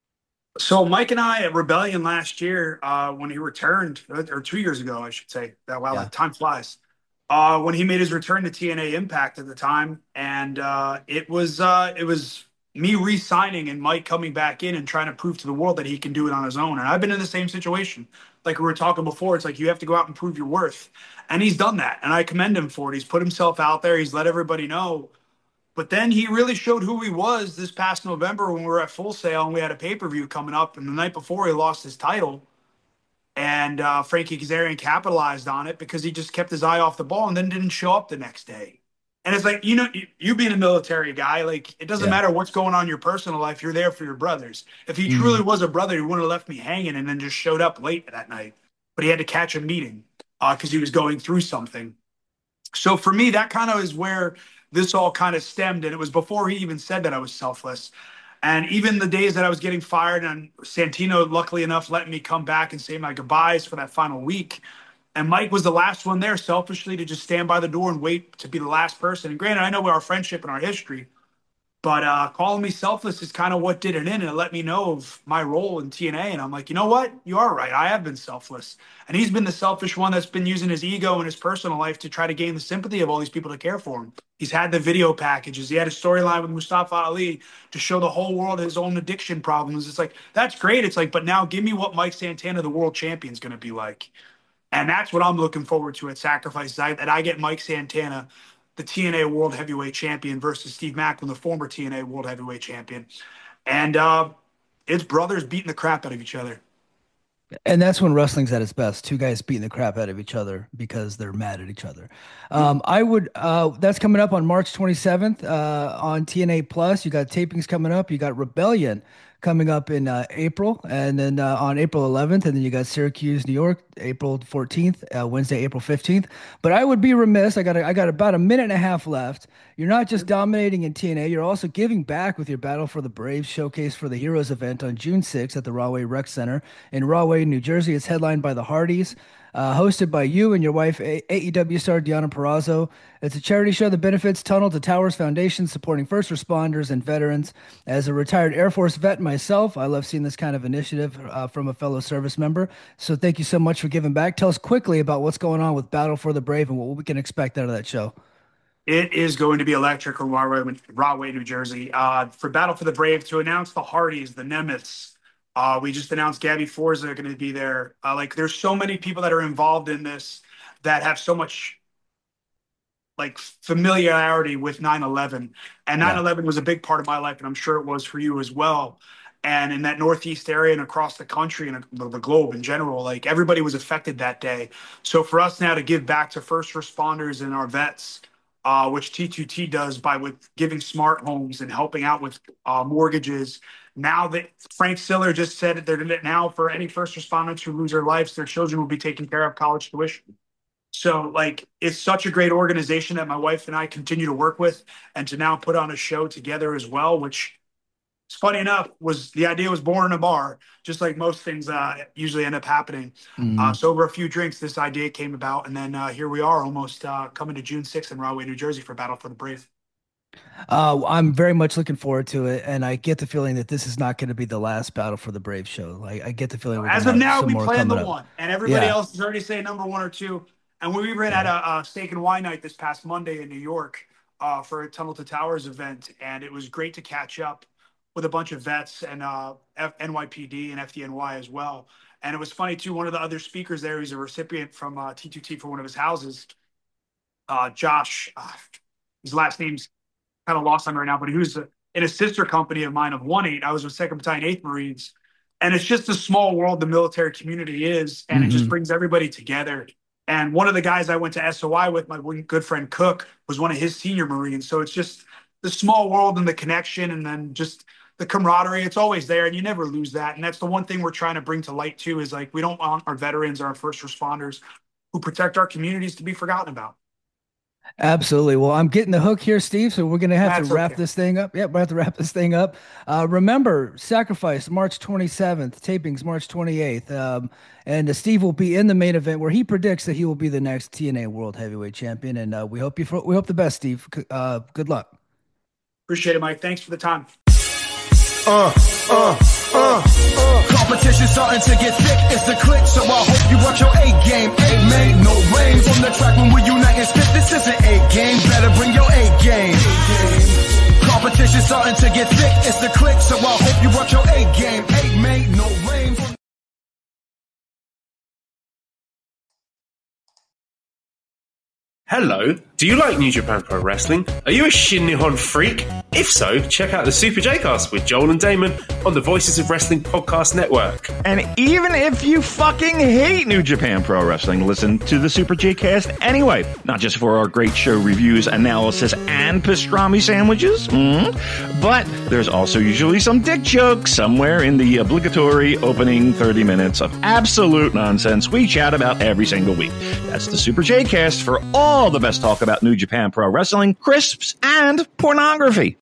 So Mike and I at Rebellion last year, uh, when he returned, or two years ago, I should say. That wow, Yeah, that time flies. Uh, when he made his return to T N A Impact at the time, and uh, it was uh, it was me re-signing and Mike coming back in and trying to prove to the world that he can do it on his own. And I've been in the same situation. Like we were talking before, it's like you have to go out and prove your worth, and he's done that, and I commend him for it. He's put himself out there. He's let everybody know. But then he really showed who he was this past November when we were at Full Sail and we had a pay per view coming up. And the night before he lost his title, And uh, Frankie Kazarian capitalized on it because he just kept his eye off the ball and then didn't show up the next day. And it's like, you know, you, you being a military guy, like, it doesn't Yeah. matter what's going on in your personal life. You're there for your brothers. If he Mhm. truly was a brother, he wouldn't have left me hanging and then just showed up late that night. But he had to catch a meeting because uh, he was going through something. So for me, that kind of is where this all kind of stemmed. And it was before he even said that I was selfless. And even the days that I was getting fired, and Santino, luckily enough, let me come back and say my goodbyes for that final week. And Mike was the last one there, selfishly, to just stand by the door and wait to be the last person. And granted, I know our friendship and our history, but uh, calling me selfless is kind of what did it in, and it let me know of my role in T N A. And I'm like, you know what? You are right. I have been selfless. And he's been the selfish one that's been using his ego and his personal life to try to gain the sympathy of all these people to care for him. He's had the video packages. He had a storyline with Mustafa Ali to show the whole world his own addiction problems. It's like, that's great. It's like, but now give me what Mike Santana, the world champion, is going to be like. And that's what I'm looking forward to at Sacrifice, I, that I get Mike Santana, the T N A World Heavyweight Champion, versus Steve Macklin, the former T N A World Heavyweight Champion. And uh, it's brothers beating the crap out of each other. And that's when wrestling's at its best. Two guys beating the crap out of each other because they're mad at each other. Um, I would, uh, that's coming up on March twenty-seventh uh, on T N A Plus. You got tapings coming up. You got Rebellion coming up in uh, April, and then uh, on April eleventh, and then you got Syracuse, New York, April fourteenth, uh, Wednesday, April fifteenth. But I would be remiss. I got a, I got about a minute and a half left. You're not just dominating in T N A, you're also giving back with your Battle for the Braves Showcase for the Heroes event on June sixth at the Rahway Rec Center in Rahway, New Jersey. It's headlined by the Hardys. Uh, hosted by you and your wife, A E W star Deonna Purrazzo. It's a charity show that benefits Tunnel to Towers Foundation, supporting first responders and veterans. As a retired Air Force vet myself, I love seeing this kind of initiative uh, from a fellow service member. So thank you so much for giving back. Tell us quickly about what's going on with Battle for the Brave and what we can expect out of that show. It is going to be electric in Rahway, Rahway, New Jersey. Uh, for Battle for the Brave, to announce the Hardys, the Nemeths. Uh, we just announced Gabby Forza are going to be there. Uh, like, there's so many people that are involved in this that have so much like familiarity with nine eleven. And nine eleven was a big part of my life, and I'm sure it was for you as well. And in that Northeast area and across the country and the globe in general, like, everybody was affected that day. So for us now to give back to first responders and our vets, uh, which T two T does by with giving smart homes and helping out with uh, mortgages. Now that Frank Siller just said that they're doing it now for any first responders who lose their lives, their children will be taken care of college tuition. So, like, it's such a great organization that my wife and I continue to work with, and to now put on a show together as well, which, it's funny enough, was the idea was born in a bar, just like most things uh, usually end up happening. Mm-hmm. Uh, so over a few drinks, this idea came about, and then uh, here we are, almost uh, coming to June sixth in Rahway, New Jersey for Battle for the Brave. Uh, I'm very much looking forward to it, and I get the feeling that this is not going to be the last Battle for the Brave show. Like, I get the feeling we're as of now, we plan the up. one, and everybody yeah. else is already saying number one or two. And we were at a, a steak and wine night this past Monday in New York uh, for a Tunnel to Towers event, and it was great to catch up with a bunch of vets and uh, F- N Y P D and F D N Y as well. And it was funny too. One of the other speakers there, he's a recipient from uh, T two T for one of his houses. Uh, Josh, uh, his last name's kind of lost on me right now, but he was a, in a sister company of mine of one eight. I was with second Battalion, eighth Marines, and it's just a small world the military community is, and mm-hmm. it just brings everybody together. And one of the guys I went to S O I with, my good friend Cook, was one of his senior Marines. So it's just the small world and the connection, and then just the camaraderie. It's always there, and you never lose that. And that's the one thing we're trying to bring to light too, is like, we don't want our veterans or our first responders who protect our communities to be forgotten about. Absolutely. Well, I'm getting the hook here, Steve, so we're going to have That's to wrap okay. this thing up. Yep, we have to wrap this thing up. Uh, remember, Sacrifice, March twenty-seventh, tapings March twenty-eighth. Um, and uh, Steve will be in the main event where he predicts that he will be the next T N A World Heavyweight Champion. And uh, we hope you we hope the best, Steve. Uh, good luck. Appreciate it, Mike. Thanks for the time. Uh, uh, uh, uh. Competition starting to get thick, it's the click, so I hope you watch your A-game. A-made, no rain from the track when we unite and spit. This is an A-game, better bring your A-game. Competition starting to get thick, it's the click, so I hope you watch your A-game. A-made, no rain from Hello, Do you like New Japan Pro Wrestling? Are you a Shin Nihon freak? If so, check out the Super J-Cast with Joel and Damon on the Voices of Wrestling Podcast Network. And even if you fucking hate New Japan Pro Wrestling, listen to the Super J-Cast anyway. Not just for our great show reviews, analysis, and pastrami sandwiches, mm-hmm. but there's also usually some dick jokes somewhere in the obligatory opening thirty minutes of absolute nonsense we chat about every single week. That's the Super J-Cast for all the best talk about New Japan Pro Wrestling, crisps, and pornography.